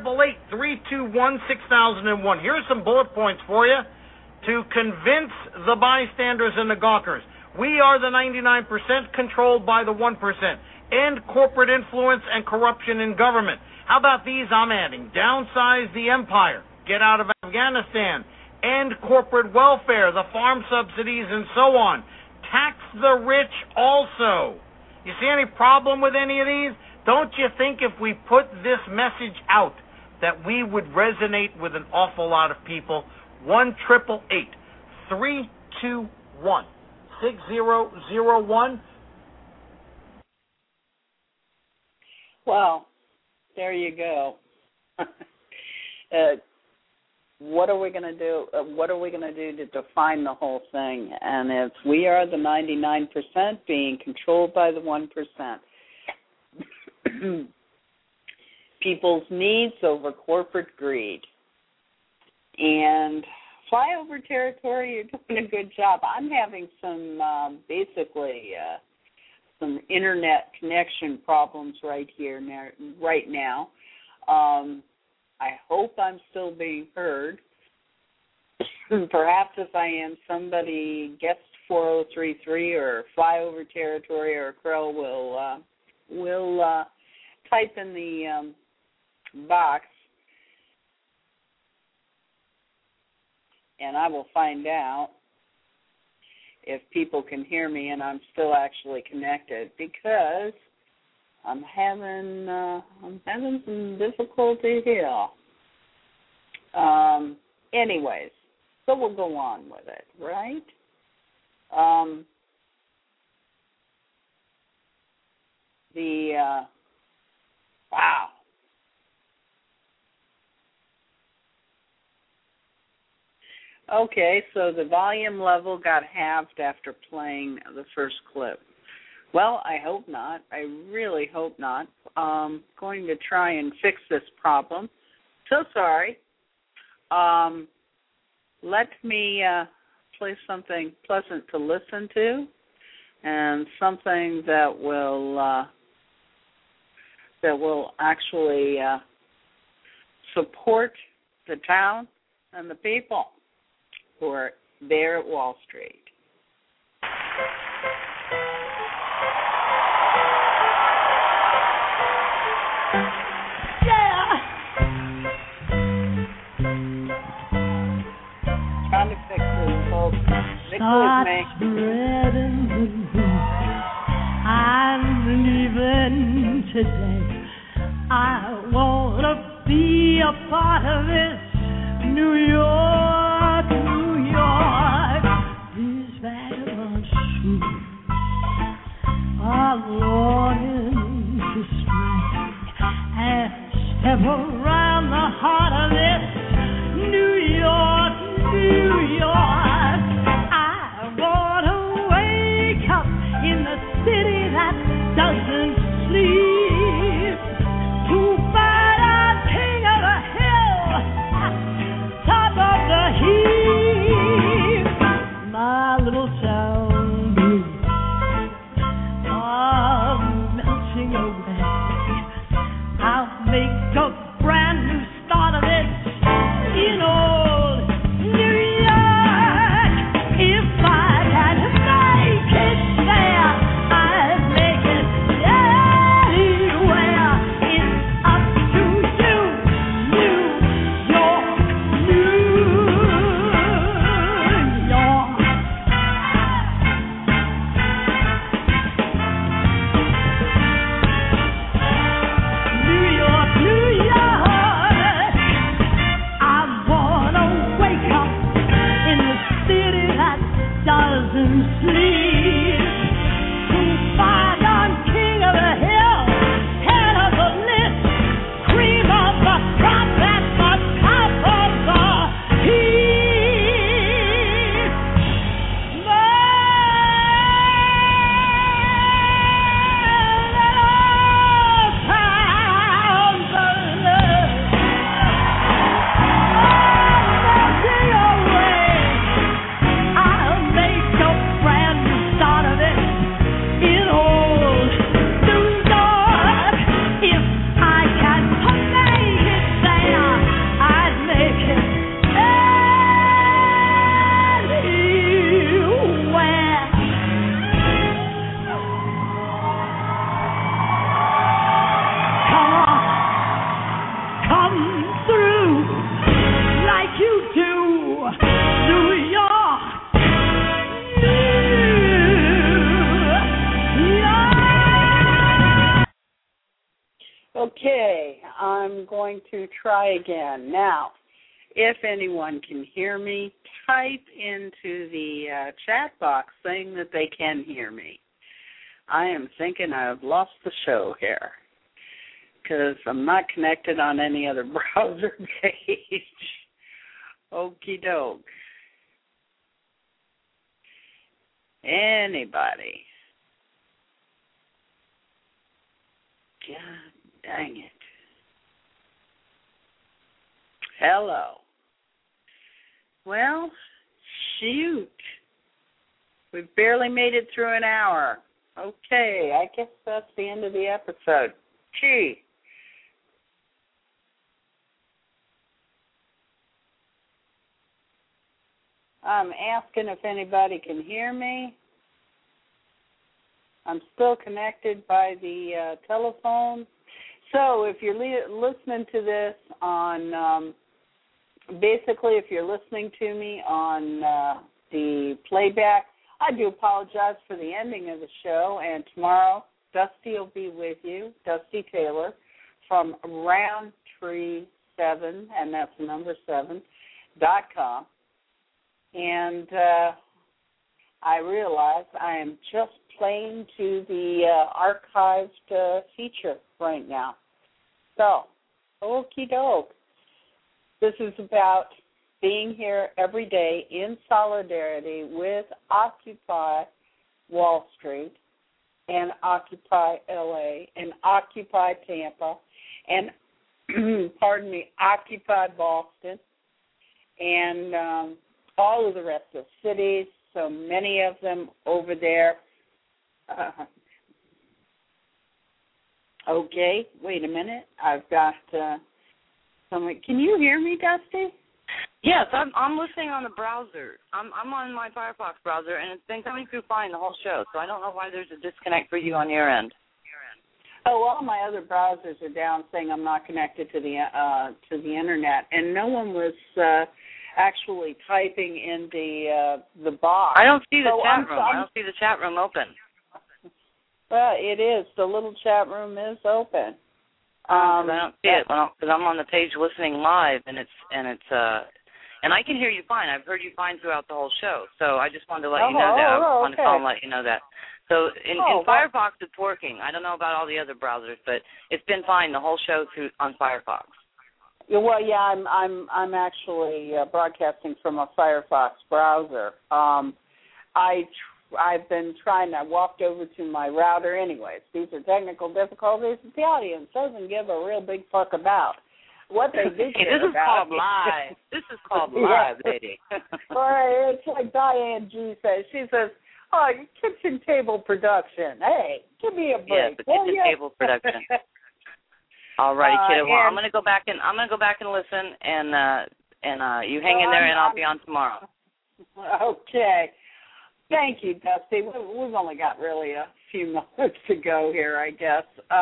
1-888-321-6001. Here are some bullet points for you to convince the bystanders and the gawkers. We are the 99% controlled by the 1%. End corporate influence and corruption in government. How about these I'm adding? Downsize the empire. Get out of Afghanistan. End corporate welfare, the farm subsidies, and so on. Tax the rich also. You see any problem with any of these? Don't you think if we put this message out that we would resonate with an awful lot of people? 1-888-321-6001. Well, there you go. What are we going to do? What are we going to do to define the whole thing? And if we are the 99% being controlled by the 1%, people's needs over corporate greed, and flyover territory, you're doing a good job. I'm having some some internet connection problems right now. I hope I'm still being heard. Perhaps if I am, somebody gets 4033 or flyover territory or Crow will type in the box, and I will find out if people can hear me and I'm still actually connected, because I'm having some difficulty here. Anyways, so we'll go on with it, right? Wow. Okay, so the volume level got halved after playing the first clip. Well, I hope not. I really hope not. Going to try and fix this problem. So sorry. Let me play something pleasant to listen to, and something that will actually support the town and the people who are there at Wall Street. Trying to fix this, folks. Stick with me. I'm leaving today. I want to be a part of this New York, New York. These vagabond streets are longing to stray and step around the heart of this New York, New York. I want to wake up in the city that doesn't sleep, to find a king of the hill, top of the heap. My little town blues are melting away. I'll make a brand new start of it in old New York. If I can make it there, I'd make it anywhere. It's up to you, New York, New York. New York, New York. I wanna wake up in the city that doesn't sleep, to find I'm king of the hill, head of the list, cream of the crop at the top of the heap. My little town blues are melting away. I'll make a brand new start of it in old New York. If I can make it there, I'd make it anywhere. Come on, come through like you do, New York, New York. Okay, I'm going to try again. Now, if anyone can hear me, type into the chat box saying that they can hear me. I am thinking I've lost the show here. because I'm not connected on any other browser page. Okie doke. Anybody? God dang it. Hello. Well, shoot. We've barely made it through an hour. Okay, I guess that's the end of the episode. Gee. I'm asking if anybody can hear me. I'm still connected by the telephone. So if you're listening to this on, basically if you're listening to me on the playback, I do apologize for the ending of the show, and tomorrow Dusty will be with you, Dusty Taylor, from Roundtree7, and that's the number 7.com. And I realize I am just playing to the archived feature right now. So, okie doke. This is about being here every day in solidarity with Occupy Wall Street and Occupy LA and Occupy Tampa and, pardon me, Occupy Boston and all of the rest of the cities, so many of them over there. Okay, wait a minute. I've got someone. Can you hear me, Dusty? Yes, I'm listening on the browser. I'm on my Firefox browser, and it's been coming through fine the whole show, so I don't know why there's a disconnect for you on your end. Oh, all my other browsers are down saying I'm not connected to the internet, and no one was actually typing in the box. I don't see the chat room. I don't see the chat room open. Well, it is. The little chat room is open. I don't see it because I'm on the page listening live, and and I can hear you fine. I've heard you fine throughout the whole show, so I just wanted to let you know that. I wanted to call and let you know that. So in Firefox, it's working. I don't know about all the other browsers, but it's been fine the whole show on Firefox. Well, yeah, I'm actually broadcasting from a Firefox browser. I've been trying. I walked over to my router. Anyways, these are technical difficulties that the audience doesn't give a real big fuck about. What they do care This is about. called live. This is called live, lady. Well, it's like Diane G says. She says, "Oh, kitchen table production. Hey, give me a break." Yes, the kitchen table production. All righty, kiddo. Well, I'm gonna go back and listen, and you hang in there, and I'll be on tomorrow. Okay. Thank you, Dusty. We've only got really a few minutes to go here, I guess.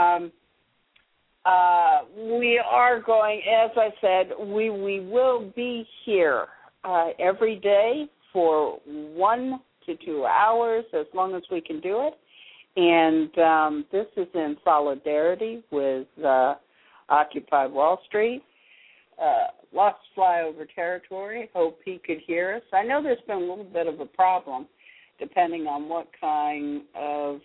We are going, as I said, we will be here every day for 1 to 2 hours, as long as we can do it. And this is in solidarity with Occupy Wall Street. Lost flyover territory. Hope he could hear us. I know there's been a little bit of a problem, depending on what kind of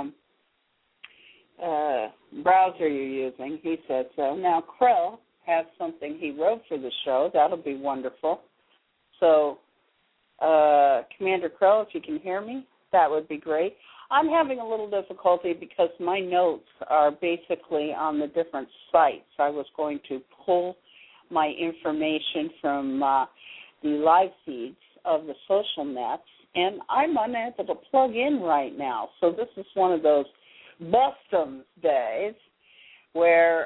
browser you're using. He said so. Now, Krell has something he wrote for the show. That'll be wonderful. So, Commander Krell, if you can hear me, that would be great. I'm having a little difficulty because my notes are basically on the different sites. I was going to pull my information from the live feeds of the social nets, and I'm unable to plug in right now. So this is one of those Bustums days where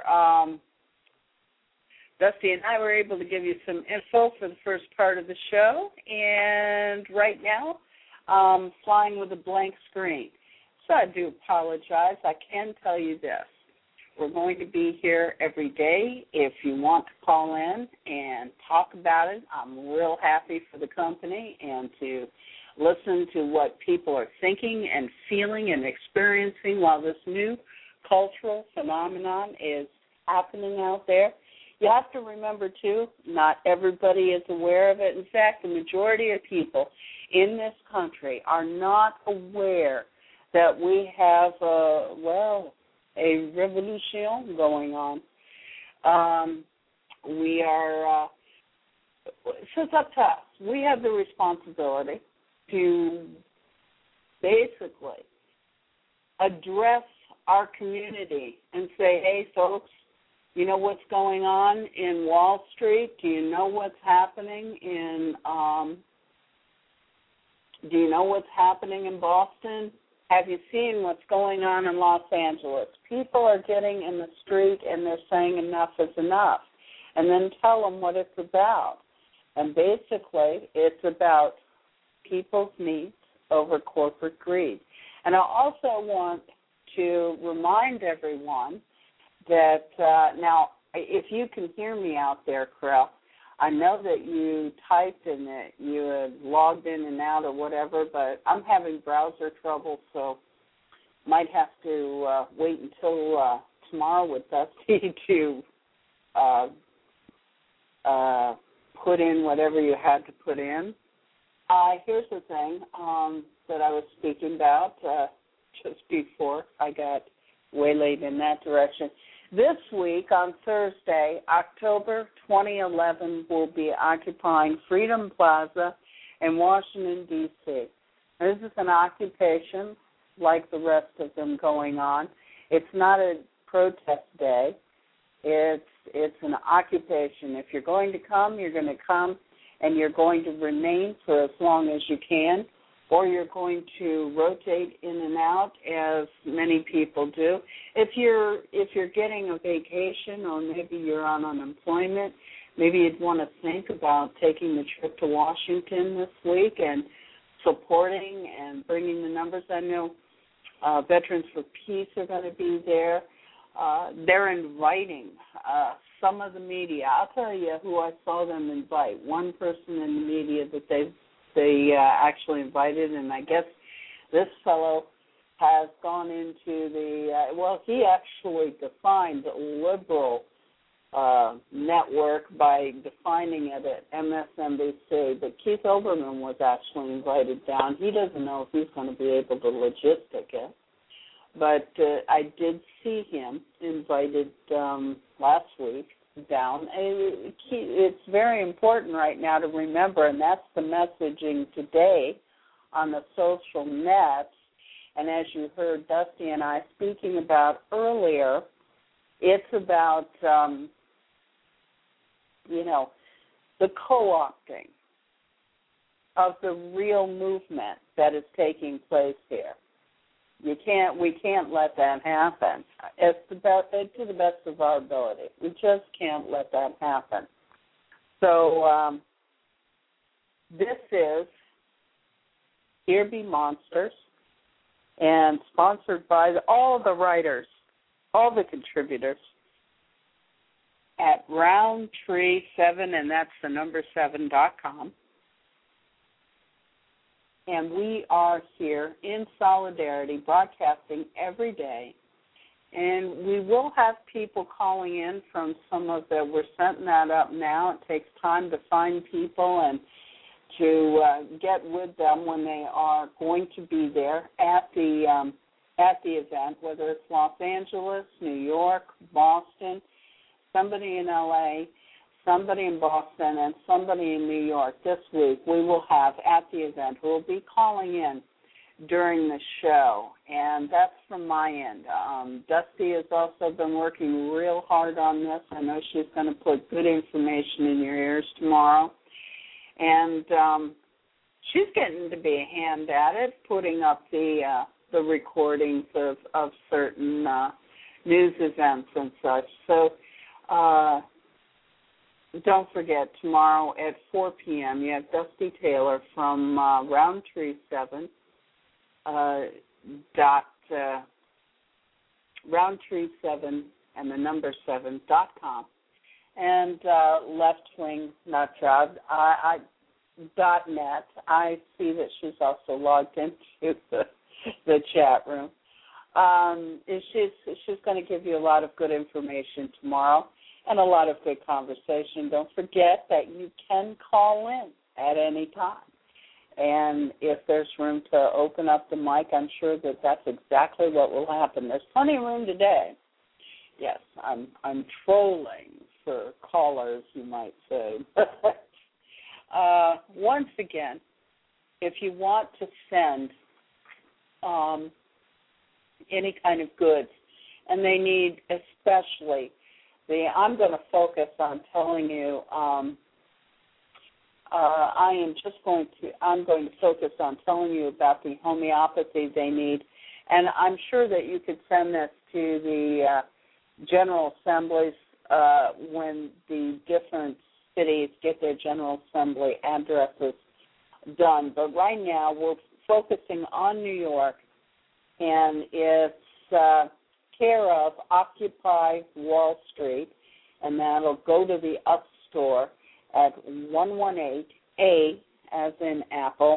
Dusty and I were able to give you some info for the first part of the show, and right now flying with a blank screen. So I do apologize. I can tell you this. We're going to be here every day. If you want to call in and talk about it, I'm real happy for the company and to listen to what people are thinking and feeling and experiencing while this new cultural phenomenon is happening out there. You have to remember, too, not everybody is aware of it. In fact, the majority of people in this country are not aware that we have, a a revolution going on. We are, so it's up to us. We have the responsibility to basically address our community and say, hey, folks, you know what's going on in Wall Street? Do you know what's happening in Boston? Have you seen what's going on in Los Angeles? People are getting in the street and they're saying enough is enough. And then tell them what it's about. And basically, it's about people's needs over corporate greed. And I also want to remind everyone that, now, if you can hear me out there, Krell, I know that you typed and that you had logged in and out or whatever, but I'm having browser trouble, so might have to wait until tomorrow with Dusty to put in whatever you had to put in. Here's the thing that I was speaking about just before I got waylaid in that direction. This week, on Thursday, October 2011, we'll be occupying Freedom Plaza in Washington, D.C. This is an occupation like the rest of them going on. It's not a protest day. It's an occupation. If you're going to come, you're going to come, and you're going to remain for as long as you can, or you're going to rotate in and out, as many people do. If you're getting a vacation, or maybe you're on unemployment, maybe you'd want to think about taking the trip to Washington this week and supporting and bringing the numbers. I know Veterans for Peace are going to be there. They're inviting some of the media. I'll tell you who I saw them invite. One person in the media that they actually invited, and I guess this fellow has gone into the, he actually defined liberal network by defining it at MSNBC, but Keith Olbermann was actually invited down. He doesn't know if he's going to be able to logistic it, but I did see him invited last week down. It's very important right now to remember, and that's the messaging today on the social nets. And as you heard Dusty and I speaking about earlier, it's about, the co-opting of the real movement that is taking place here. We can't let that happen. It's to the best of our ability. We just can't let that happen. So this is Here Be Monsters, and sponsored by all the writers, all the contributors at Roundtree7, and that's the number 7.com. And we are here in solidarity, broadcasting every day. And we will have people calling in from some of the, we're setting that up now. It takes time to find people and to get with them when they are going to be there at the event, whether it's Los Angeles, New York, Boston, somebody in L.A., somebody in Boston, and somebody in New York. This week we will have at the event who will be calling in during the show, and that's from my end. Dusty has also been working real hard on this. I know she's going to put good information in your ears tomorrow, and she's getting to be a hand at it, putting up the recordings of certain news events and such. So don't forget, tomorrow at 4 p.m. you have Dusty Taylor from Roundtree7 Roundtree7 and the number 7.com, and leftwing.net. I see that she's also logged into the chat room. She's going to give you a lot of good information tomorrow and a lot of good conversation. Don't forget that you can call in at any time. And if there's room to open up the mic, I'm sure that that's exactly what will happen. There's plenty of room today. Yes, I'm trolling for callers, you might say. Once again, if you want to send any kind of goods, and they need especially I'm going to focus on telling you. I'm going to focus on telling you about the homeopathy they need, and I'm sure that you could send this to the General Assemblies when the different cities get their General Assembly addresses done. But right now we're focusing on New York, and it's care of Occupy Wall Street, and that'll go to the Up Store at 118A, as in Apple,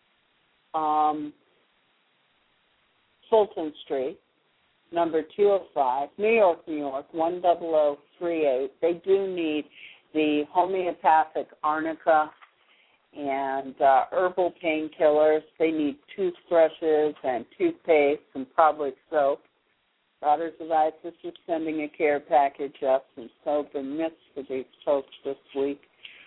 Fulton Street, number 205, New York, 10038. They do need the homeopathic arnica and herbal painkillers. They need toothbrushes and toothpaste and probably soap. Daughters of Isis is sending a care package up, some soap and mitts for these folks this week.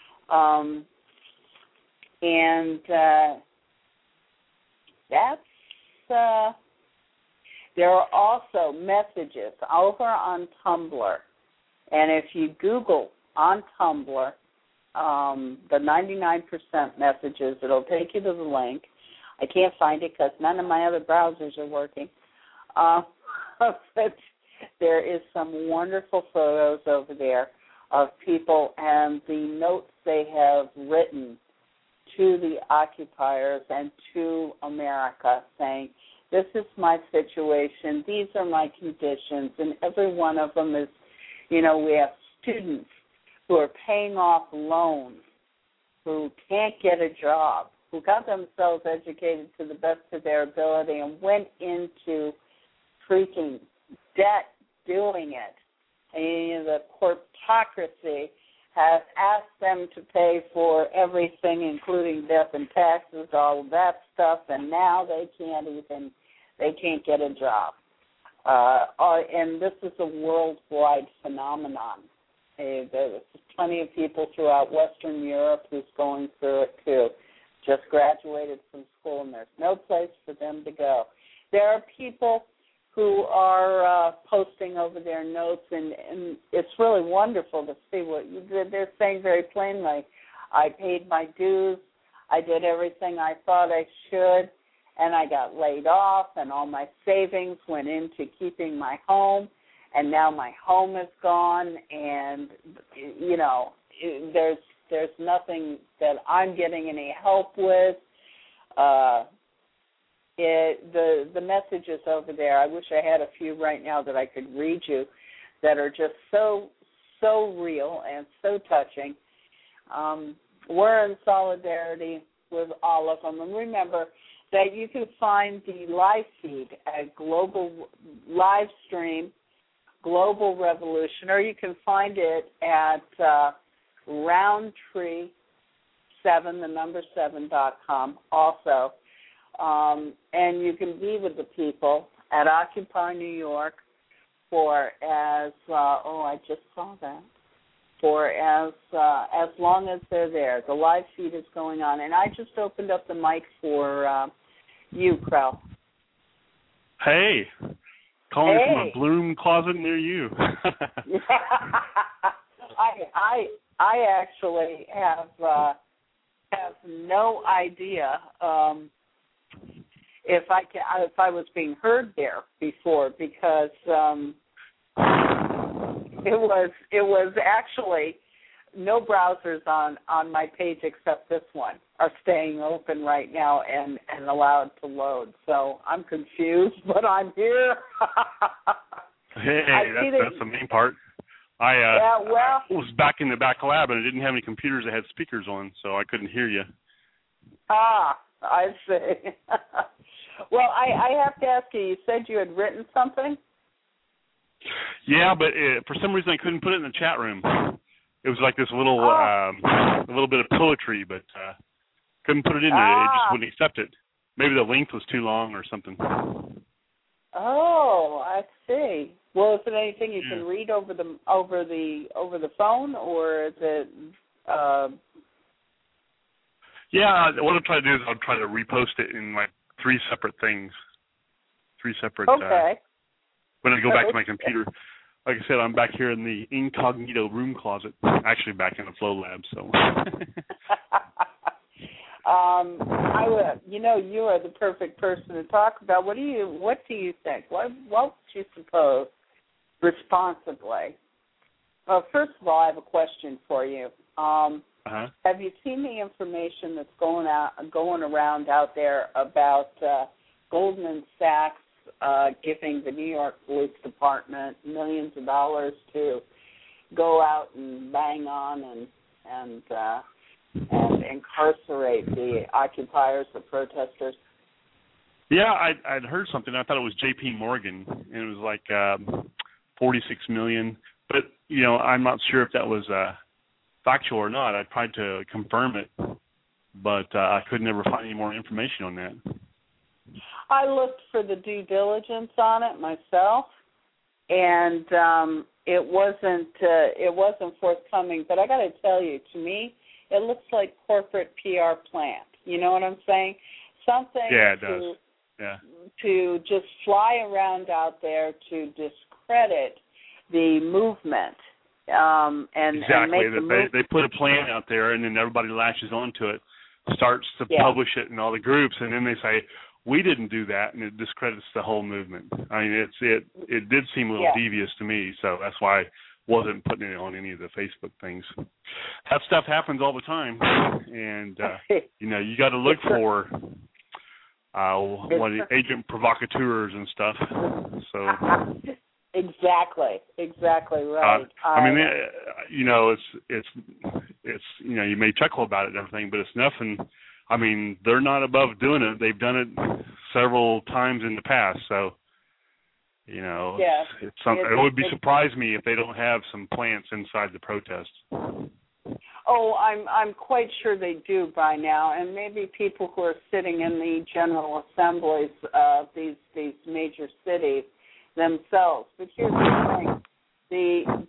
There are also messages over on Tumblr, and if you Google on Tumblr the 99% messages, it'll take you to the link. I can't find it because none of my other browsers are working. But there is some wonderful photos over there of people and the notes they have written to the occupiers and to America saying, this is my situation, these are my conditions, and every one of them is, we have students who are paying off loans, who can't get a job, who got themselves educated to the best of their ability and went into freaking debt doing it. And the corporatocracy has asked them to pay for everything, including death and taxes, all of that stuff, and now they can't get a job. And this is a worldwide phenomenon. There's plenty of people throughout Western Europe who's going through it too. Just graduated from school, and there's no place for them to go. There are people who are posting over their notes, and it's really wonderful to see what they're saying very plainly. I paid my dues, I did everything I thought I should, and I got laid off, and all my savings went into keeping my home, and now my home is gone, and, there's nothing that I'm getting any help with. The messages over there, I wish I had a few right now that I could read you, that are just so real and so touching. We're in solidarity with all of them. And remember that you can find the live feed at Global Live Stream, Global Revolution, or you can find it at Roundtree7 also. And you can be with the people at Occupy New York for as I just saw that. For as long as they're there. The live feed is going on. And I just opened up the mic for you, Krell. Hey. Calling from a Bloom closet near you. I actually have no idea if I was being heard there before, because it was actually no browsers on my page except this one are staying open right now and allowed to load. So I'm confused, but I'm here. That's the main part. I was back in the back lab, and I didn't have any computers that had speakers on, so I couldn't hear you. I see. Well, I have to ask you, you said you had written something? Yeah, but for some reason I couldn't put it in the chat room. It was like this little a little bit of poetry, but Couldn't put it in there. It just wouldn't accept it. Maybe the length was too long or something. Oh, I see. Well, is it anything you can read over the phone, or is it? Yeah, what I'll try to do is I'll try to repost it in like 3 separate things. 3 separate. Okay. When I go back to my computer, like I said, I'm back here in the incognito room closet. Actually, back in the Flow Lab. So. You are the perfect person to talk about. What do you think? What would you suppose responsibly? Well, first of all, I have a question for you. Have you seen the information that's going around out there about Goldman Sachs giving the New York Police Department millions of dollars to go out and bang on and incarcerate the occupiers, the protesters? Yeah, I'd heard something. I thought it was J.P. Morgan, and it was like $46 million. But, I'm not sure if that was factual or not. I tried to confirm it, but I could never find any more information on that. I looked for the due diligence on it myself, and it wasn't forthcoming. But I got to tell you, to me, it looks like corporate PR plant. You know what I'm saying? Something it does. To just fly around out there to discredit the movement. Exactly. And make they put a plan out there, and then everybody latches onto it, starts to publish it in all the groups, and then they say, we didn't do that, and it discredits the whole movement. I mean, it did seem a little devious to me, so that's why I wasn't putting it on any of the Facebook things. That stuff happens all the time, and you got to look for agent provocateurs and stuff. So exactly right. It's you may chuckle about it and everything, but it's nothing. I mean, they're not above doing it. They've done it several times in the past, so it's something. It would surprise me if they don't have some plants inside the protest. Oh, I'm quite sure they do by now, and maybe people who are sitting in the general assemblies of these major cities themselves. But here's the thing: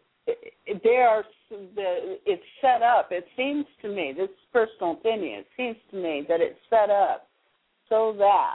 it's set up. It seems to me, this is personal opinion, it seems to me that it's set up so that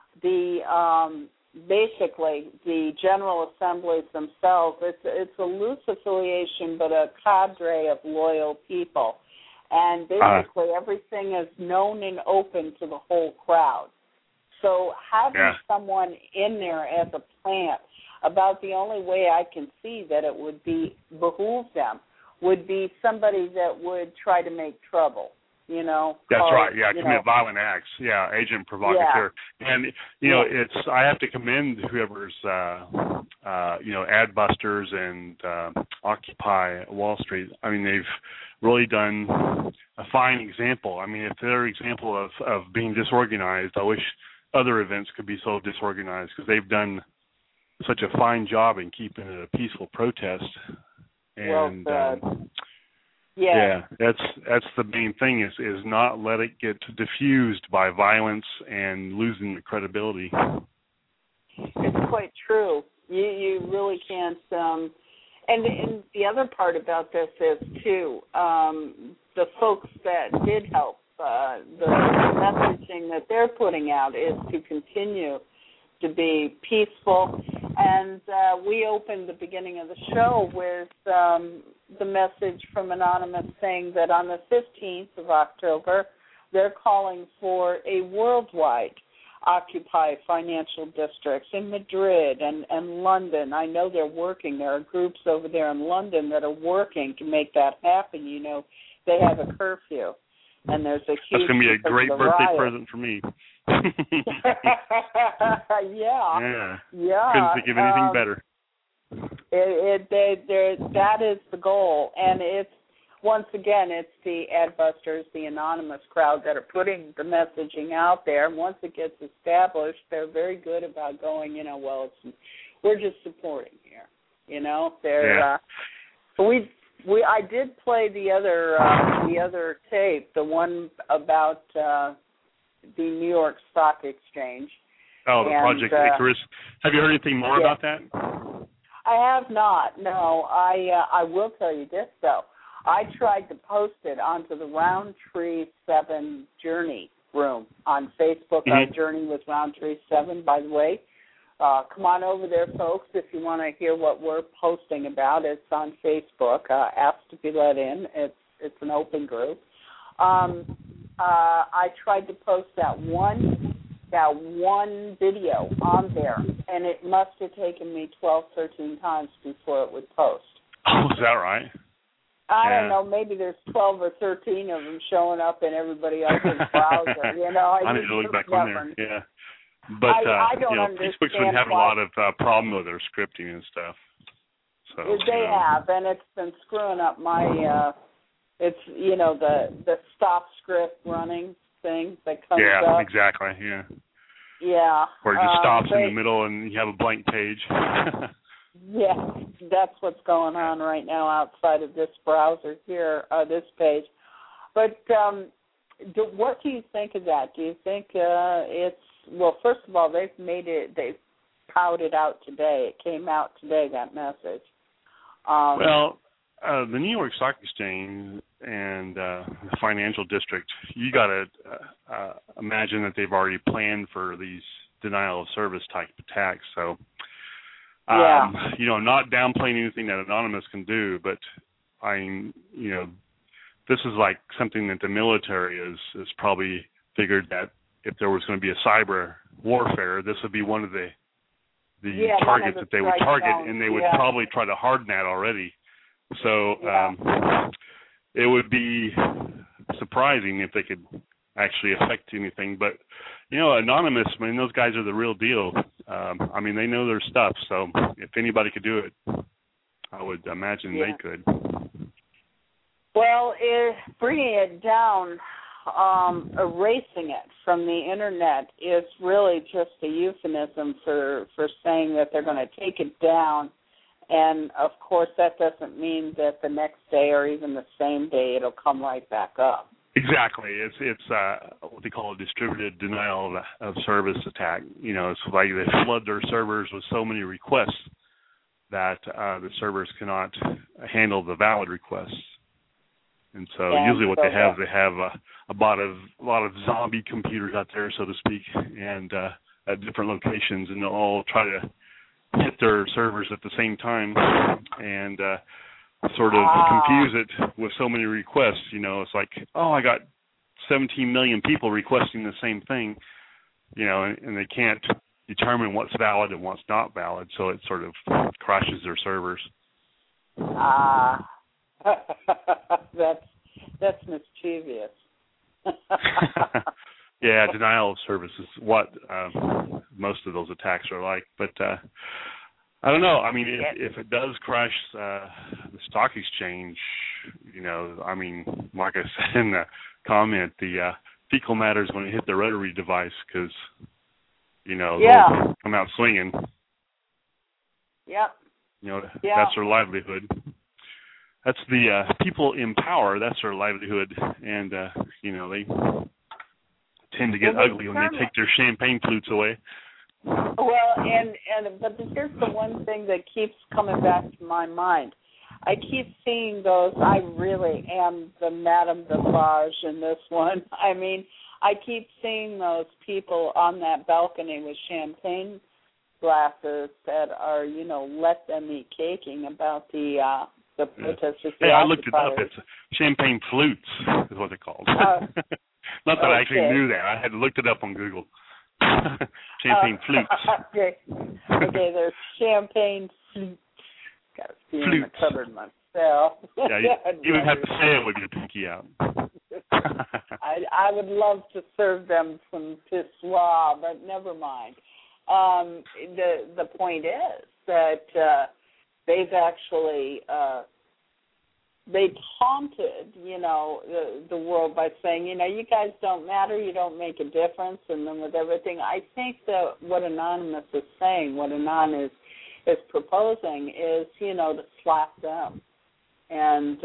basically the general assemblies themselves, it's a loose affiliation but a cadre of loyal people. And basically everything is known and open to the whole crowd. So having someone in there as a plant, about the only way I can see that it would behoove them would be somebody that would try to make trouble. That's right. Yeah, commit violent acts. Yeah, agent provocateur. Yeah. And I have to commend whoever's Adbusters and Occupy Wall Street. I mean, they've really done a fine example. I mean, if they're an example of being disorganized, I wish other events could be so disorganized, because they've done such a fine job in keeping it a peaceful protest. And that's the main thing is not let it get diffused by violence and losing the credibility. It's quite true. You really can't. And the other part about this is too, the folks that did help, the messaging that they're putting out is to continue to be peaceful. And we opened the beginning of the show with the message from Anonymous saying that on the 15th of October, they're calling for a worldwide Occupy financial districts in Madrid and London. I know they're working. There are groups over there in London that are working to make that happen. They have a curfew, and there's a huge... That's going to be a great birthday present for me. Yeah. Couldn't think of anything better. That is the goal, and it's once again it's the Adbusters, the anonymous crowd that are putting the messaging out there. And once it gets established, they're very good about going. We're just supporting here. I did play the other tape, the one about the New York Stock Exchange. Oh, the Project Icarus. Have you heard anything more about that? I have not. No, I will tell you this though. I tried to post it onto the Roundtree 7 Journey room on Facebook. Mm-hmm. Our journey was Roundtree 7, by the way. Come on over there, folks, if you want to hear what we're posting about. It's on Facebook. Ask to be let in. It's an open group. I tried to post that one video on there, and it must have taken me 12, 13 times before it would post. Oh, is that right? I don't know. Maybe there's 12 or 13 of them showing up in everybody else's browser. You know, I need to look back on there. Yeah. But I don't Facebook's been having a lot of problem with their scripting and stuff. So they have, and it's been screwing up my. It's the stop script running thing that comes up. Yeah, exactly. Yeah. Yeah. Where it just stops in the middle and you have a blank page. Yeah, that's what's going on right now outside of this browser here, this page. But what do you think of that? Do you think it's, well, first of all, they've pouted it out today. It came out today, that message. The New York Stock Exchange and the financial district, you got to imagine that they've already planned for these denial of service type attacks. So, not downplaying anything that Anonymous can do, but this is like something that the military is probably figured that if there was going to be a cyber warfare, this would be one of the targets that they would target, and they would probably try to harden that already. So it would be surprising if they could actually affect anything. But, Anonymous, those guys are the real deal. They know their stuff. So if anybody could do it, I would imagine they could. Well, bringing it down, erasing it from the Internet is really just a euphemism for saying that they're going to take it down. And, of course, that doesn't mean that the next day or even the same day it'll come right back up. Exactly. It's what they call a distributed denial of service attack. It's like they flood their servers with so many requests that the servers cannot handle the valid requests. And so usually what they have a lot of zombie computers out there, so to speak, and at different locations, and they'll all try to hit their servers at the same time and sort of confuse it with so many requests. It's like, I got 17 million people requesting the same thing, and they can't determine what's valid and what's not valid, so it sort of crashes their servers. That's mischievous. Yeah, denial of service is what most of those attacks are like. But I don't know. If it does crash the stock exchange, like I said in the comment, the fecal matter is going to hit the rotary device because, they'll come out swinging. Yep. That's their livelihood. That's the people in power. That's their livelihood, and they tend to get ugly when they take their champagne flutes away. Well, but here's the one thing that keeps coming back to my mind. I keep seeing those. I really am the Madame Defarge in this one. I keep seeing those people on that balcony with champagne glasses that are, let them eat caking about the protesters. Hey, I looked it up. It's champagne flutes is what they're called. Not that I actually knew that. I had looked it up on Google. Champagne flutes. Okay, there's champagne flutes. Got to see in the cupboard myself. Yeah, you even have to say it with your pinky out. I would love to serve them some pissoir, but never mind. The point is that they've actually they taunted, the world by saying, you guys don't matter, you don't make a difference, and then with everything. I think that what Anonymous is saying, what Anon is proposing is, to slap them. And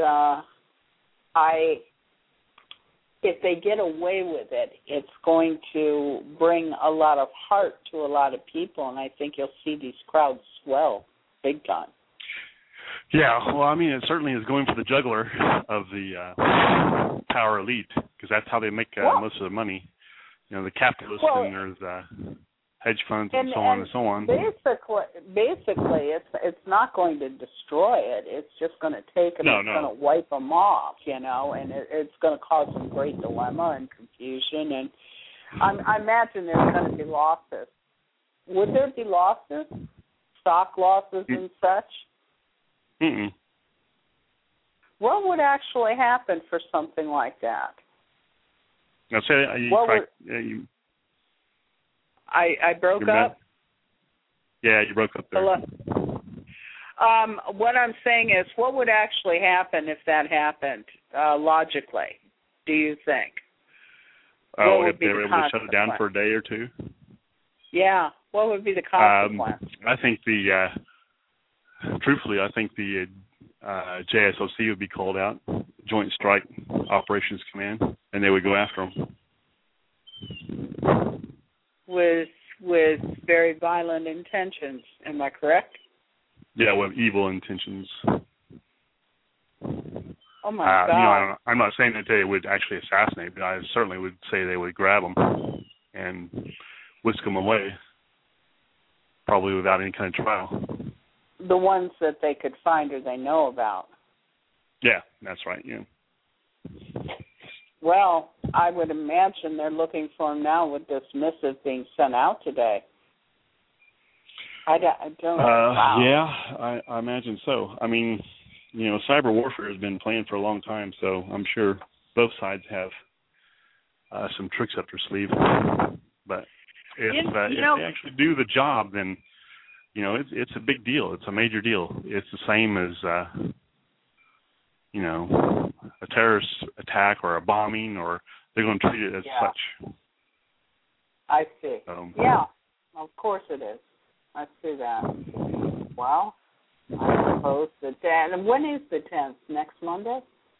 if they get away with it, it's going to bring a lot of heart to a lot of people, and I think you'll see these crowds swell big time. Yeah, well, I mean, it certainly is going for the juggler of the power elite, because that's how they make most of their money. You know, the capitalists, and there's hedge funds and so on and so on. Basically, it's not going to destroy it. It's just going to take them and going to wipe them off, you know, and it's going to cause some great dilemma and confusion. And I imagine there's going to be losses. Would there be losses? Stock losses and such? Mm-mm. What would actually happen for something like that? Now, say I broke up? Yeah, you broke up there. What I'm saying is, what would actually happen if that happened, logically, do you think? Oh, if they were able to shut it down for a day or two? Yeah. What would be the consequence? I think truthfully, I think the JSOC would be called out, Joint Strike Operations Command, and they would go after them. With very violent intentions, am I correct? Yeah, with evil intentions. Oh my God! I'm not saying that they would actually assassinate, but I certainly would say they would grab them and whisk them away, probably without any kind of trial. The ones that they could find or they know about. Yeah, that's right. Yeah. Well, I would imagine they're looking for him now with this missive being sent out today. I don't know. Wow. Yeah, I imagine so. I mean, you know, cyber warfare has been planned for a long time, so I'm sure both sides have some tricks up their sleeve. But if they actually do the job, then, you know, it's a big deal. It's a major deal. It's the same as, you know, a terrorist attack or a bombing, or they're going to treat it as such. I see. Yeah, of course it is. I see that. Well, I suppose that. And when is the 10th? Next Monday?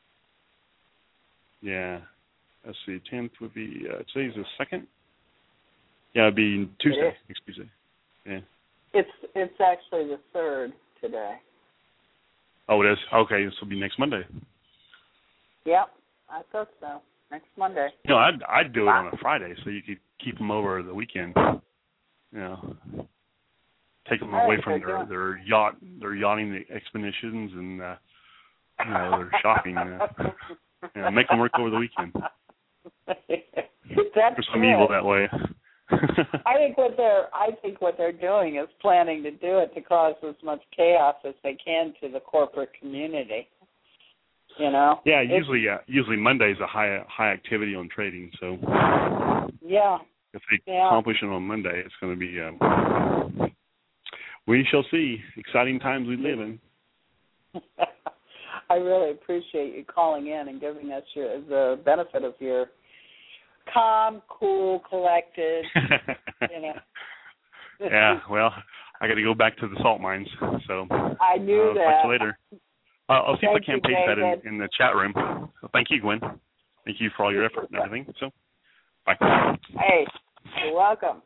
Yeah. Let's see. 10th would be, today's the 2nd? Yeah, it'd be Tuesday. Next Tuesday. Yeah. It's actually the 3rd today. Oh, it is? Okay, this will be next Monday. Yep, I thought so. Next Monday. You know, I'd do it on a Friday so you could keep them over the weekend. You know, take them away from their yachting expeditions and you know, their shopping. You know, make them work over the weekend. There's some evil that way. I think what they're doing is planning to do it to cause as much chaos as they can to the corporate community. You know. Yeah, usually Monday's a high activity on trading. So. Yeah. If they accomplish it on Monday, it's going to be. We shall see. Exciting times we live in. I really appreciate you calling in and giving us the benefit of your calm, cool, collected, you know. Yeah, well, I got to go back to the salt mines, so I knew that. Talk to you later. I'll see if I can paste that in the chat room. So thank you, Gwen. Thank you for all your effort and everything. So, bye. Hey, you're welcome.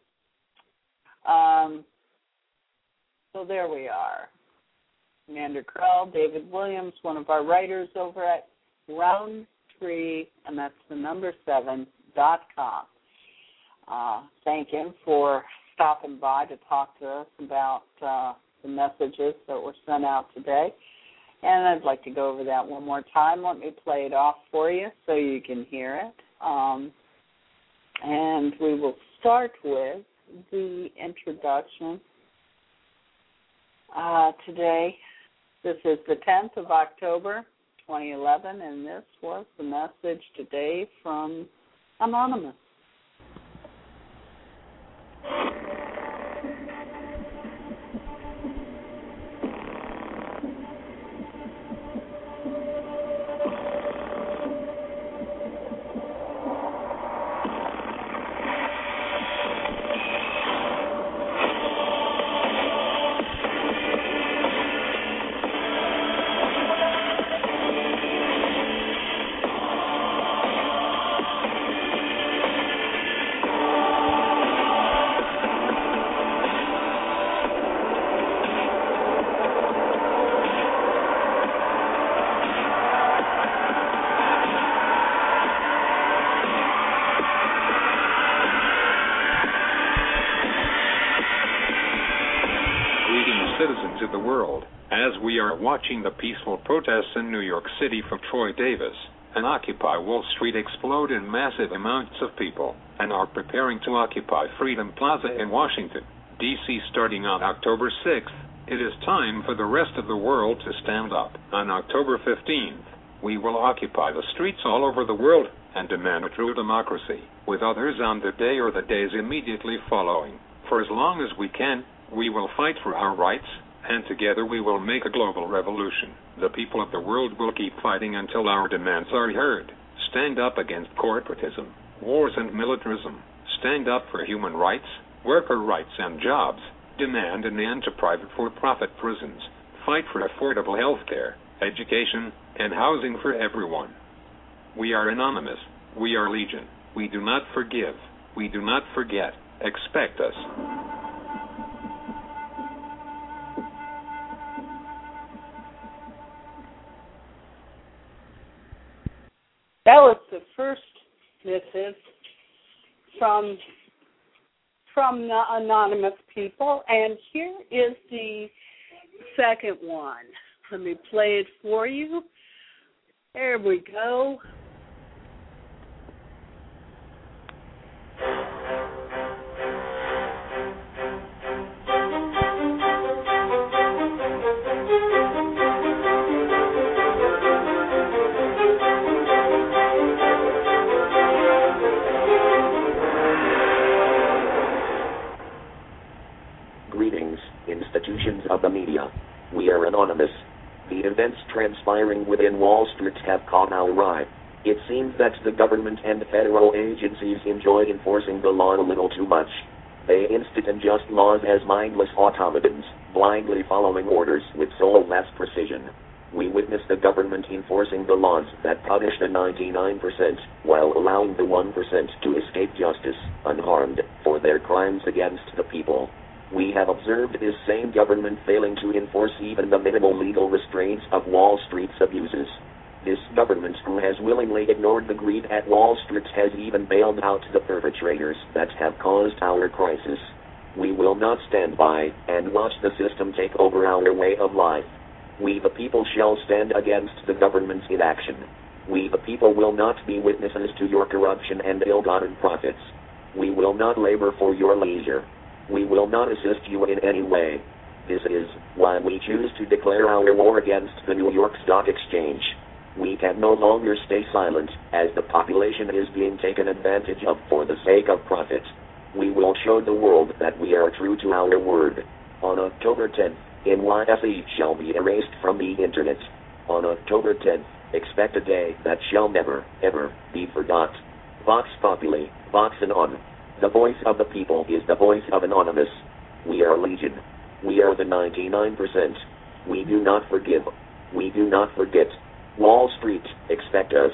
So there we are. Amanda Krell, David Williams, one of our writers over at Roundtree, and that's the number 7.com. Thank him for stopping by to talk to us about the messages that were sent out today. And I'd like to go over that one more time. Let me play it off for you so you can hear it. And we will start with the introduction today. This is the 10th of October, 2011, and this was the message today from Anonymous. to the world, as we are watching the peaceful protests in New York City from Troy Davis and Occupy Wall Street explode in massive amounts of people, and are preparing to occupy Freedom Plaza in Washington, D.C. starting on October 6th, it is time for the rest of the world to stand up. On October 15th, we will occupy the streets all over the world and demand a true democracy, with others on the day or the days immediately following. For as long as we can, we will fight for our rights, and together we will make a global revolution. The people of the world will keep fighting until our demands are heard. Stand up against corporatism, wars and militarism. Stand up for human rights, worker rights and jobs. Demand an end to private for-profit prisons. Fight for affordable health care, education, and housing for everyone. We are anonymous. We are legion. We do not forgive. We do not forget. Expect us. That was the first missive from the anonymous people, and here is the second one. Let me play it for you. There we go. Greetings, institutions of the media. We are anonymous. The events transpiring within Wall Street have caught our eye. It seems that the government and federal agencies enjoy enforcing the law a little too much. They institute unjust laws as mindless automatons, blindly following orders with soulless precision. We witness the government enforcing the laws that punish the 99%, while allowing the 1% to escape justice, unharmed, for their crimes against the people. We have observed this same government failing to enforce even the minimal legal restraints of Wall Street's abuses. This government, who has willingly ignored the greed at Wall Street, has even bailed out the perpetrators that have caused our crisis. We will not stand by and watch the system take over our way of life. We the people shall stand against the government's inaction. We the people will not be witnesses to your corruption and ill-gotten profits. We will not labor for your leisure. We will not assist you in any way. This is why we choose to declare our war against the New York Stock Exchange. We can no longer stay silent, as the population is being taken advantage of for the sake of profit. We will show the world that we are true to our word. On October 10th, NYSE shall be erased from the Internet. On October 10th, expect a day that shall never, ever be forgot. Vox Populi, Vox Anon. The voice of the people is the voice of Anonymous. We are legion. We are the 99%. We do not forgive. We do not forget. Wall Street, expect us.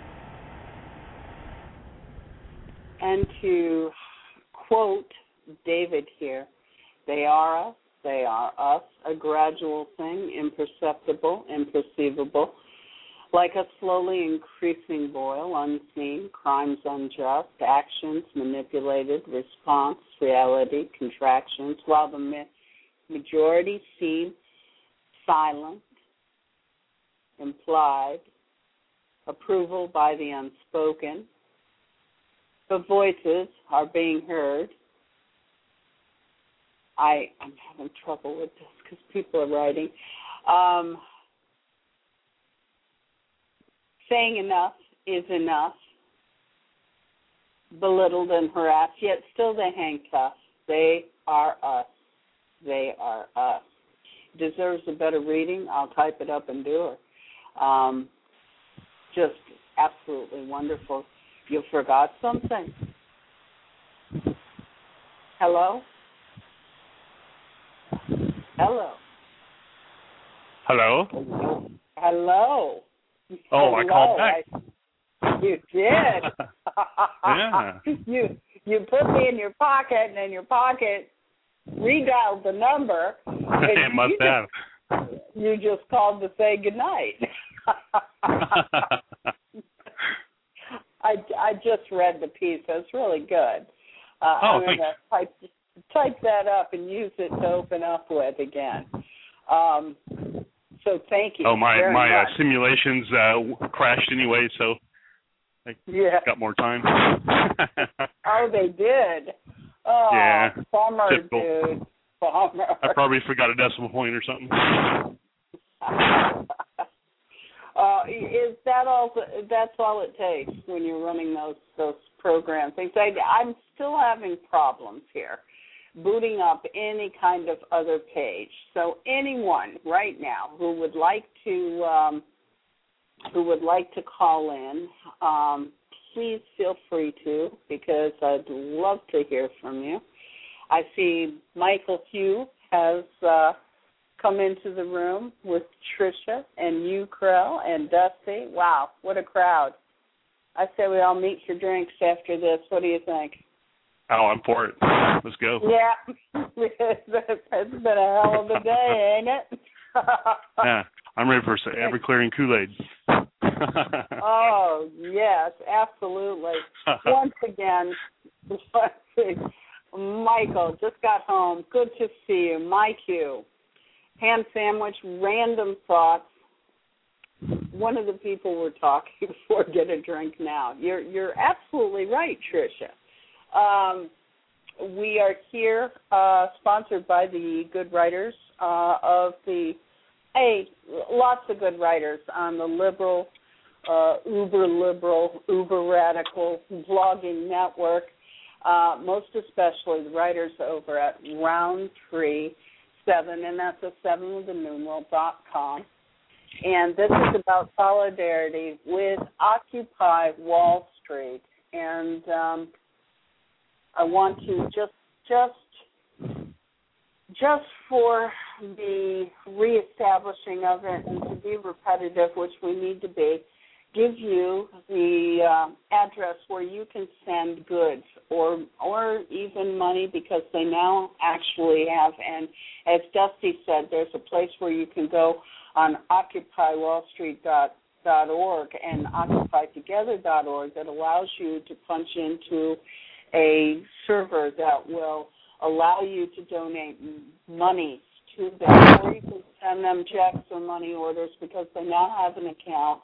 And to quote David here, they are us, a gradual thing, imperceptible, imperceivable, like a slowly increasing boil, unseen, crimes unjust, actions manipulated, response, reality, contractions, while the majority seem silent, implied, approval by the unspoken. The voices are being heard. I'm having trouble with this because people are writing. Saying enough is enough. Belittled and harassed, yet still they hang tough. They are us. They are us. Deserves a better reading. I'll type it up and do it. Just absolutely wonderful. You forgot something. Hello? Hello? Hello? Hello? Oh, Hello. I called back. You did. Yeah. You put me in your pocket, and in your pocket redialed the number. It must have. You just called to say goodnight. I just read the piece. It's really good. I'm going to type that up and use it to open up with again. So thank you. Oh, my much. simulations crashed anyway, so I got more time. Oh, they did. Oh, yeah. Bummer, Typical. dude. Bummer. I probably forgot a decimal point or something. Is that all? That's all it takes when you're running those programs. I'm still having problems here booting up any kind of other page. So anyone right now who would like to call in, please feel free to, because I'd love to hear from you. I see Michael Hugh has come into the room with Tricia and you, Krell, and Dusty. Wow, what a crowd. I say we all meet for drinks after this. What do you think? Oh, I'm for it. Let's go. Yeah, it's been a hell of a day, ain't it? Yeah, I'm ready for Everclear and Kool-Aid. Oh, yes, absolutely. Once again, Michael, just got home. Good to see you. Mike Hugh, ham sandwich, random thoughts. One of the people we're talking for, get a drink now. You're absolutely right, Tricia. We are here, sponsored by the good writers lots of good writers on the liberal, uber radical blogging network, most especially the writers over at Roundtree 7, and that's a 7 with a numeral.com. And this is about solidarity with Occupy Wall Street. And I want to just for the reestablishing of it and to be repetitive, which we need to be, give you the address where you can send goods or even money, because they now actually have, and as Dusty said, there's a place where you can go on OccupyWallStreet.org and OccupyTogether.org that allows you to punch into a server that will allow you to donate money to them, or you can send them checks or money orders, because they now have an account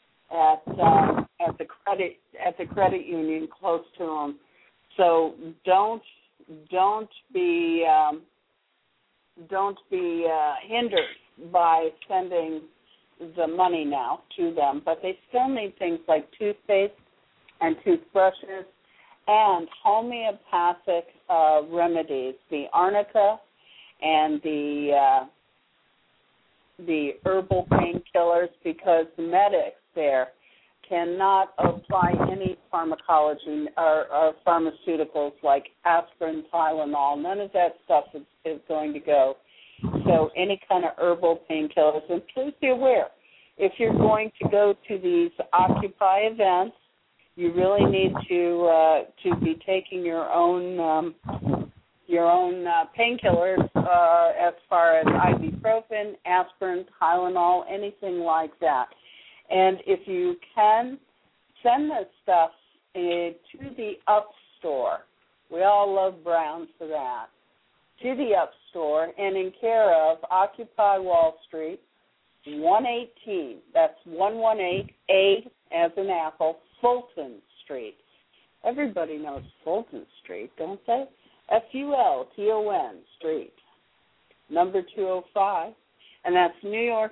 at the credit union close to them. So don't be hindered by sending the money now to them, but they still need things like toothpaste and toothbrushes and homeopathic remedies, the arnica and the herbal painkillers, because the medics there cannot apply any pharmacology or pharmaceuticals like aspirin, Tylenol. None of that stuff is going to go. So any kind of herbal painkillers. And please be aware, if you're going to go to these Occupy events, you really need to be taking your own painkillers as far as ibuprofen, aspirin, Tylenol, anything like that. And if you can, send this stuff to the Up Store. We all love Brown for that. To the Up Store and in care of Occupy Wall Street, 118. That's 118A as in Apple, Fulton Street. Everybody knows Fulton Street, don't they? Fulton Street, number 205. And that's New York,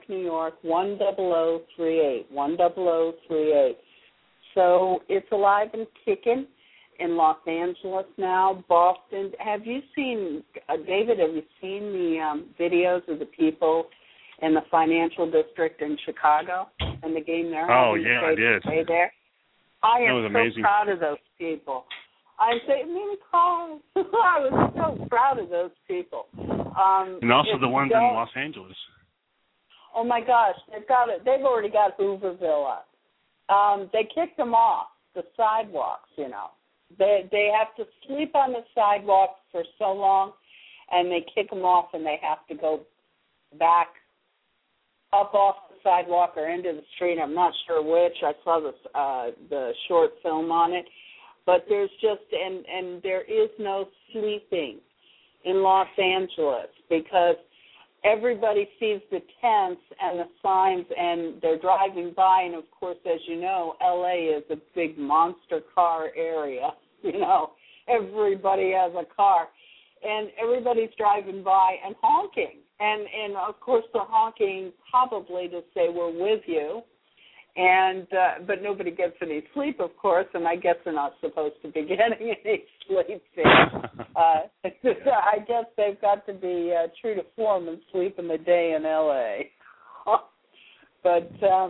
10038, 10038. So it's alive and kicking in Los Angeles now, Boston. Have you seen, David, have you seen the videos of the people in the financial district in Chicago and the game there? Oh, yeah, I did. There? I am so amazing. proud of those people. I made me cry. I was so proud of those people. And also the ones in Los Angeles. Oh my gosh, they've already got Hooverville up. They kicked them off the sidewalks, you know. They have to sleep on the sidewalks for so long, and they kick them off, and they have to go back up off the sidewalk or into the street. I'm not sure which. I saw the short film on it. But there's just, and there is no sleeping in Los Angeles, because everybody sees the tents and the signs, and they're driving by, and, of course, as you know, L.A. is a big monster car area. You know, everybody has a car, and everybody's driving by and honking. And of course, they're honking probably to say we're with you, and but nobody gets any sleep, of course, and I guess they're not supposed to be getting any sleep there. I guess they've got to be true to form and sleep in the day in L.A. But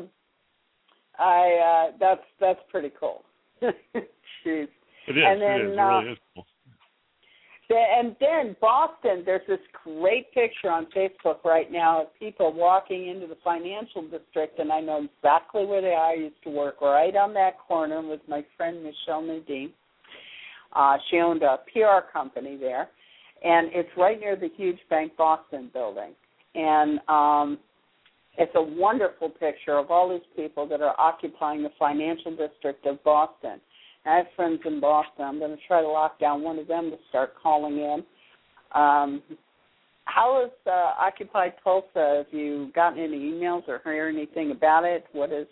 that's pretty cool. Jeez. It is. And then, it really is cool. And then Boston, there's this great picture on Facebook right now of people walking into the financial district, and I know exactly where they are. I used to work right on that corner with my friend Michelle Nadine. She owned a PR company there, and it's right near the huge Bank Boston building. And it's a wonderful picture of all these people that are occupying the financial district of Boston. I have friends in Boston. I'm going to try to lock down one of them to start calling in. How is Occupy Tulsa? Have you gotten any emails or heard anything about it? What is?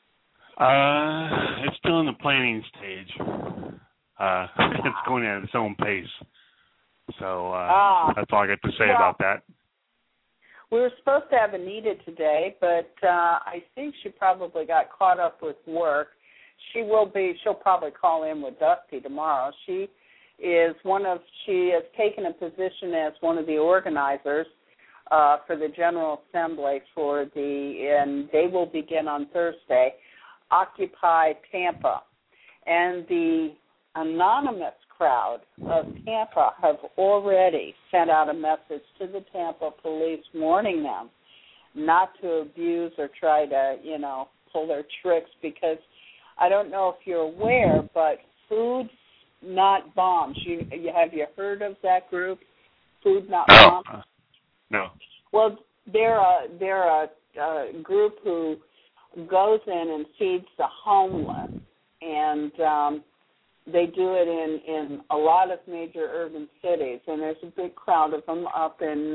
It's still in the planning stage. It's going at its own pace. So that's all I got to say about that. We were supposed to have Anita today, but I think she probably got caught up with work. She'll probably call in with Dusty tomorrow. She has taken a position as one of the organizers for the General Assembly and they will begin on Thursday, Occupy Tampa. And the anonymous crowd of Tampa have already sent out a message to the Tampa police warning them not to abuse or try to, pull their tricks, because I don't know if you're aware, but Food Not Bombs. Have you heard of that group, Food Not Bombs? No. Well, they're a group who goes in and feeds the homeless, and they do it in a lot of major urban cities. And there's a big crowd of them up in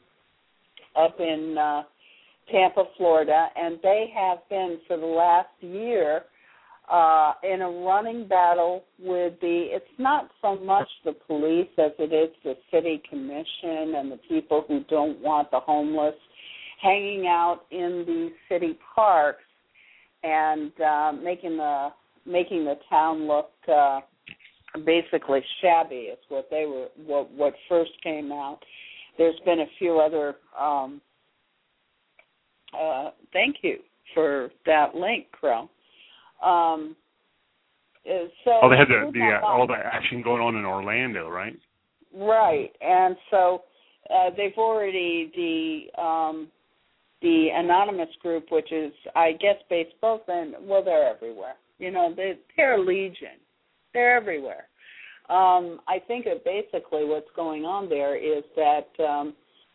Tampa, Florida, and they have been for the last year in a running battle with it's not so much the police as it is the city commission and the people who don't want the homeless hanging out in the city parks and making the town look basically shabby is what first came out. There's been a few other thank you for that link, Crow. They had all the action going on in Orlando, right? Right, and so they've already the anonymous group, which is I guess based both in they're everywhere. They're legion. They're everywhere. I think that basically what's going on there is that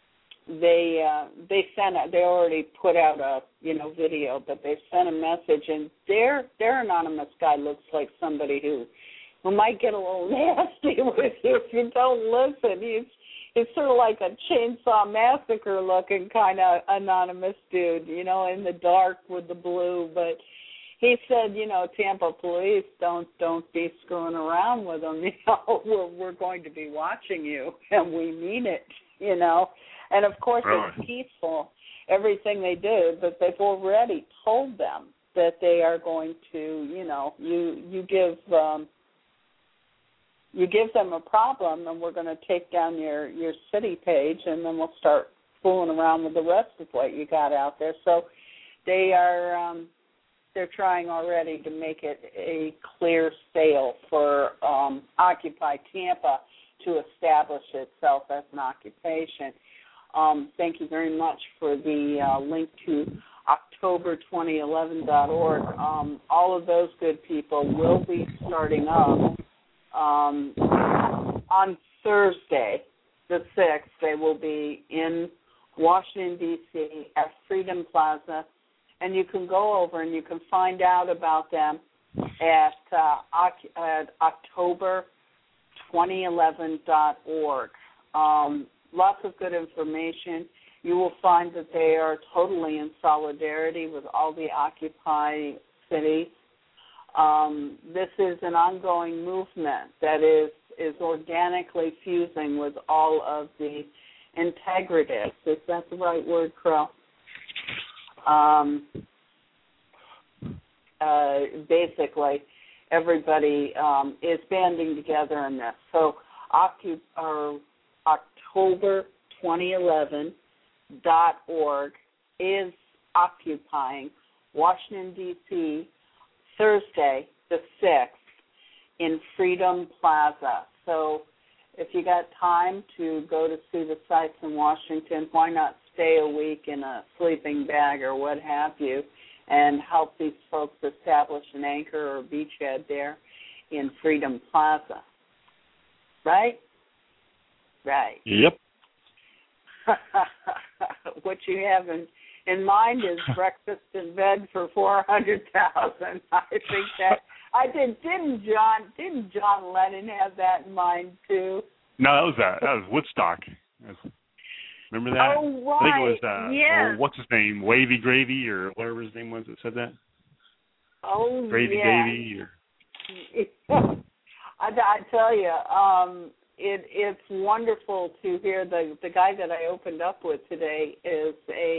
they already put out a video, but they sent a message, and their anonymous guy looks like somebody who might get a little nasty with you if you don't listen. He's sort of like a Chainsaw Massacre looking kind of anonymous dude, in the dark with the blue. But he said, Tampa police, don't be screwing around with them. We're going to be watching you, and we mean it. And, of course, it's peaceful, everything they do, but they've already told them that they are going to, you give them a problem, and we're going to take down your city page, and then we'll start fooling around with the rest of what you got out there. So they're trying already to make it a clear sale for Occupy Tampa to establish itself as an occupation. Thank you very much for the link to October2011.org. All of those good people will be starting up on Thursday, the 6th. They will be in Washington, D.C. at Freedom Plaza, and you can go over and you can find out about them at October2011.org. Lots of good information. you will find that they are totally in solidarity with all the Occupy cities. This is an ongoing movement that is organically fusing with all of the integratives. Is that the right word, Crow? Basically, everybody is banding together in this. So October2011.org is occupying Washington, D.C., Thursday, the 6th, in Freedom Plaza. So if you got time to go to see the sights in Washington, why not stay a week in a sleeping bag or what have you and help these folks establish an anchor or beachhead there in Freedom Plaza? Right? Right. Yep. What you have in mind is breakfast in bed for 400,000. I think that didn't John Lennon have that in mind too? No, that was Woodstock. Remember that? Oh, right. I think it was yes. What's his name? Wavy Gravy or whatever his name was that said that. Oh, Gravy yes. Gravy or I tell you, it's wonderful to hear the guy that I opened up with today is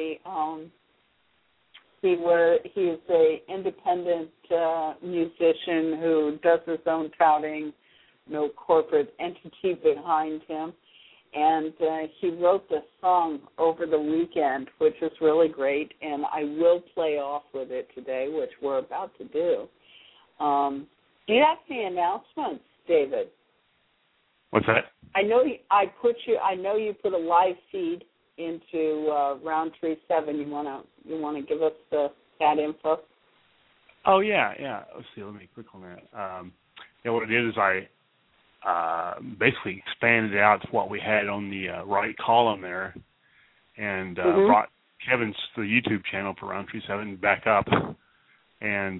he's a independent musician who does his own touting, no corporate entity behind him, and he wrote this song over the weekend, which is really great, and I will play off with it today, which we're about to do. Do you have any announcements, David? What's that? I know you put a live feed into Roundtree 7. You wanna give us that info? Oh yeah. Let's see. Let me click on that. What I did is I basically expanded out what we had on the right column there, and brought Kevin's the YouTube channel for Roundtree 7 back up, and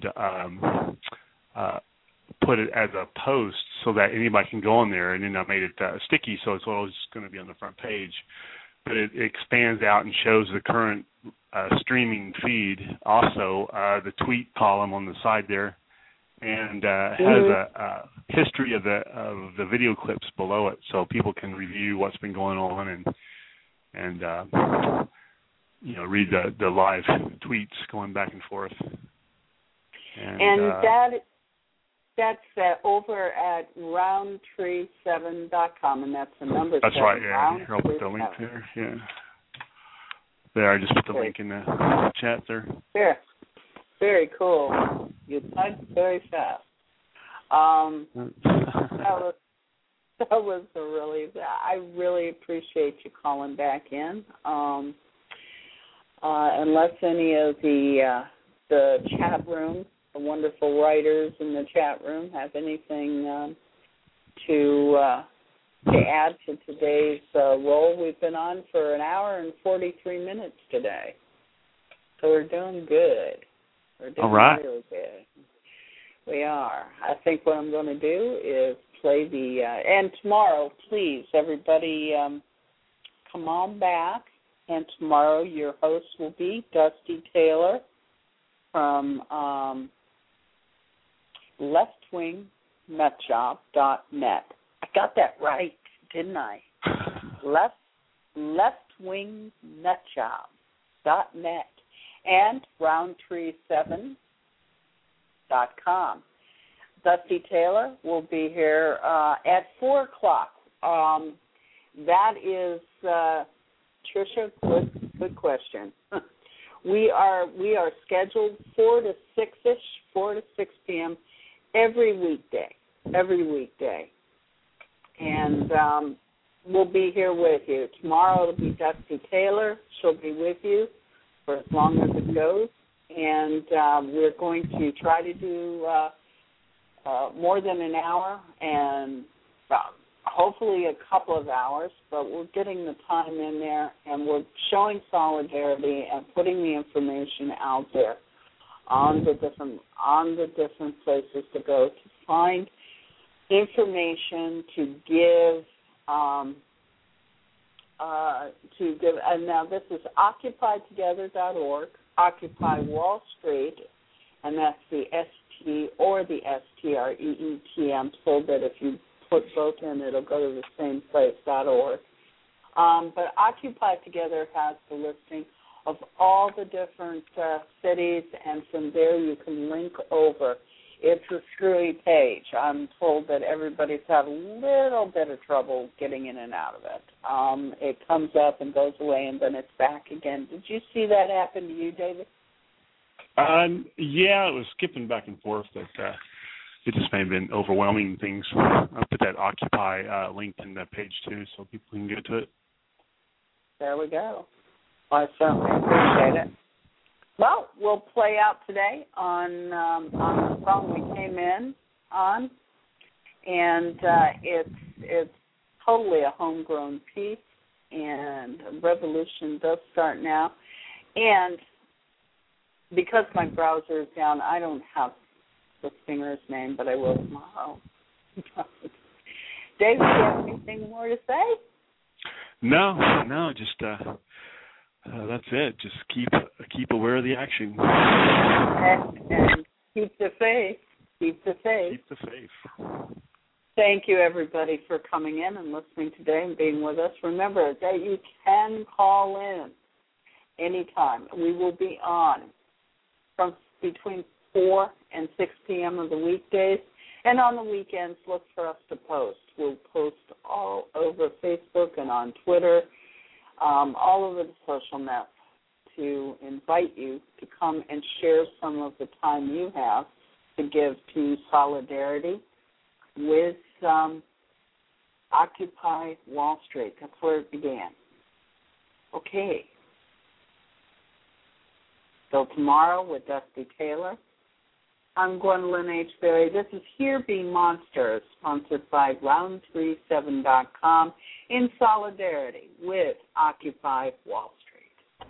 put it as a post so that anybody can go on there, and then I made it sticky, so it's always going to be on the front page. But it expands out and shows the current streaming feed, also the tweet column on the side there, and has a history of the video clips below it, so people can review what's been going on and read the live tweets going back and forth. And that's over at roundtree7.com, and that's the number. That's right, yeah. Here, I'll put the link there, yeah. There, I just put the link in the chat there. Very, very cool. You typed very fast. That was I really appreciate you calling back in. Unless any of the chat room, the wonderful writers in the chat room, have anything to add to today's roll. We've been on for an hour and 43 minutes today, so we're doing good. We're doing really good. We are. I think what I'm going to do is play the and tomorrow, please, everybody, come on back. And tomorrow, your host will be Dusty Taylor from leftwingnutjob.net. I got that right, didn't I? leftwingnutjob.net and roundtree7.com. Dusty Taylor will be here at 4 o'clock. That is, Tricia, good question. We are scheduled 4 to 6 p.m. every weekday. And we'll be here with you. Tomorrow it'll be Dusty Taylor. She'll be with you for as long as it goes. And we're going to try to do more than an hour and hopefully a couple of hours, but we're getting the time in there, and we're showing solidarity and putting the information out there on the different places to go to find information to give to give, and now this is OccupyTogether.org, Occupy Wall Street, and that's the ST or the STREETM, so that if you put both in, it'll go to the same place, .org. But Occupy Together has the listing of all the different cities, and from there you can link over. It's a screwy page. I'm told that everybody's had a little bit of trouble getting in and out of it. It comes up and goes away, and then it's back again. Did you see that happen to you, David? Yeah, it was skipping back and forth, but it just may have been overwhelming things. I'll put that Occupy link in the page, too, so people can get to it. There we go. I certainly appreciate it. Well, we'll play out today on the song we came in on, and it's totally a homegrown piece, and Revolution does start now. And because my browser is down, I don't have the singer's name, but I will tomorrow. Dave, do you have anything more to say? No, just that's it. Just keep aware of the action. And keep the faith. Keep the faith. Keep the faith. Thank you, everybody, for coming in and listening today and being with us. Remember that you can call in anytime. We will be on from between 4 and 6 p.m. of the weekdays. And on the weekends, look for us to post. We'll post all over Facebook and on Twitter, all over the social nets, to invite you to come and share some of the time you have to give to Solidarity with Occupy Wall Street. That's where it began. Okay. So tomorrow with Dusty Taylor, I'm Gwendolyn H. Berry. This is Here Be Monsters, sponsored by Round37.com in solidarity with Occupy Wall Street.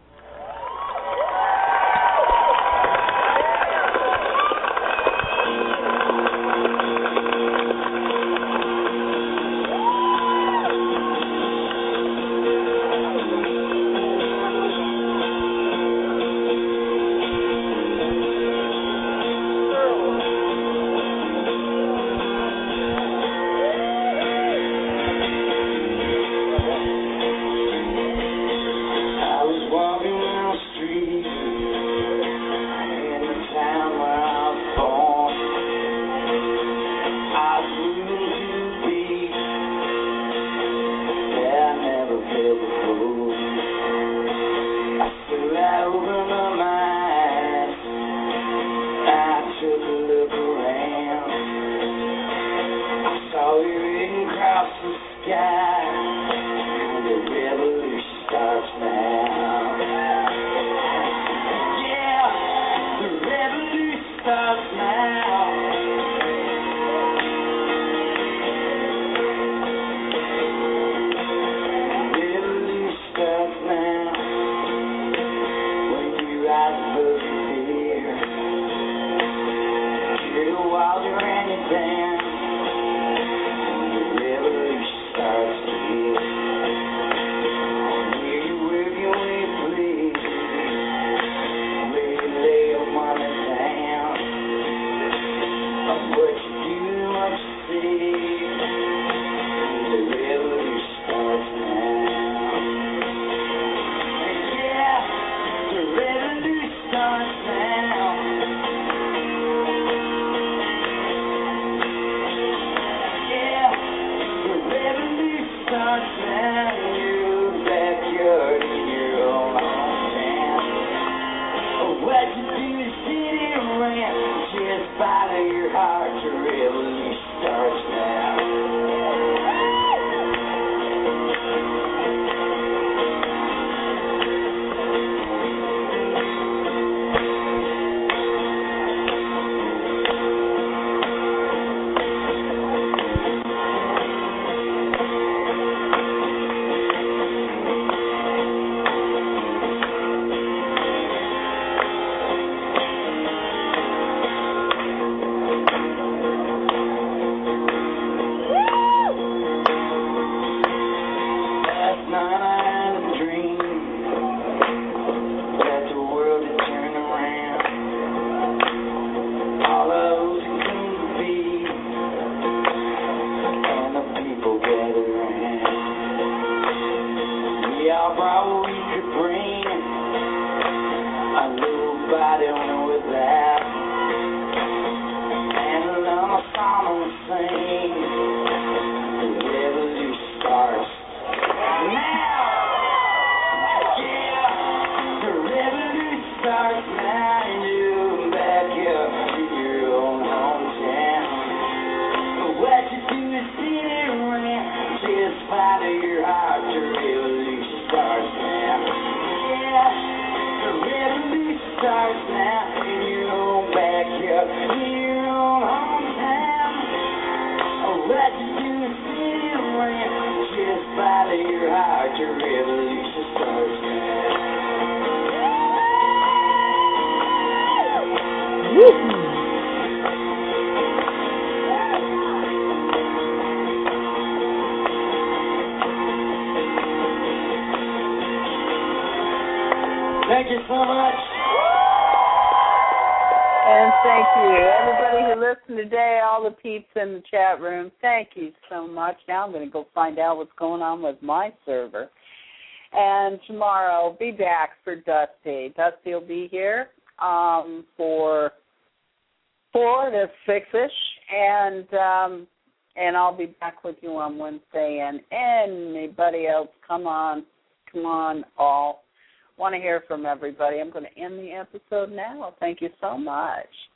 everybody knows that. And I'm a song to sing. The revolution starts now. Yeah, the revolution starts now. And you back up to your own hometown. What you do is sit around, just follow your heart. The revolution starts now. Yeah, the revolution starts now. In your own backyard, in your own hometown. What you do is sit around, just follow your heart. The revolution starts now. Woo-hoo. Thank you so much. And thank you. Everybody who listened today, all the peeps in the chat room, thank you so much. Now I'm going to go find out what's going on with my server. And tomorrow I'll be back for Dusty. Dusty will be here for 4 to 6-ish. And I'll be back with you on Wednesday. And anybody else, come on, all. Want to hear from everybody. I'm going to end the episode now. Thank you so much.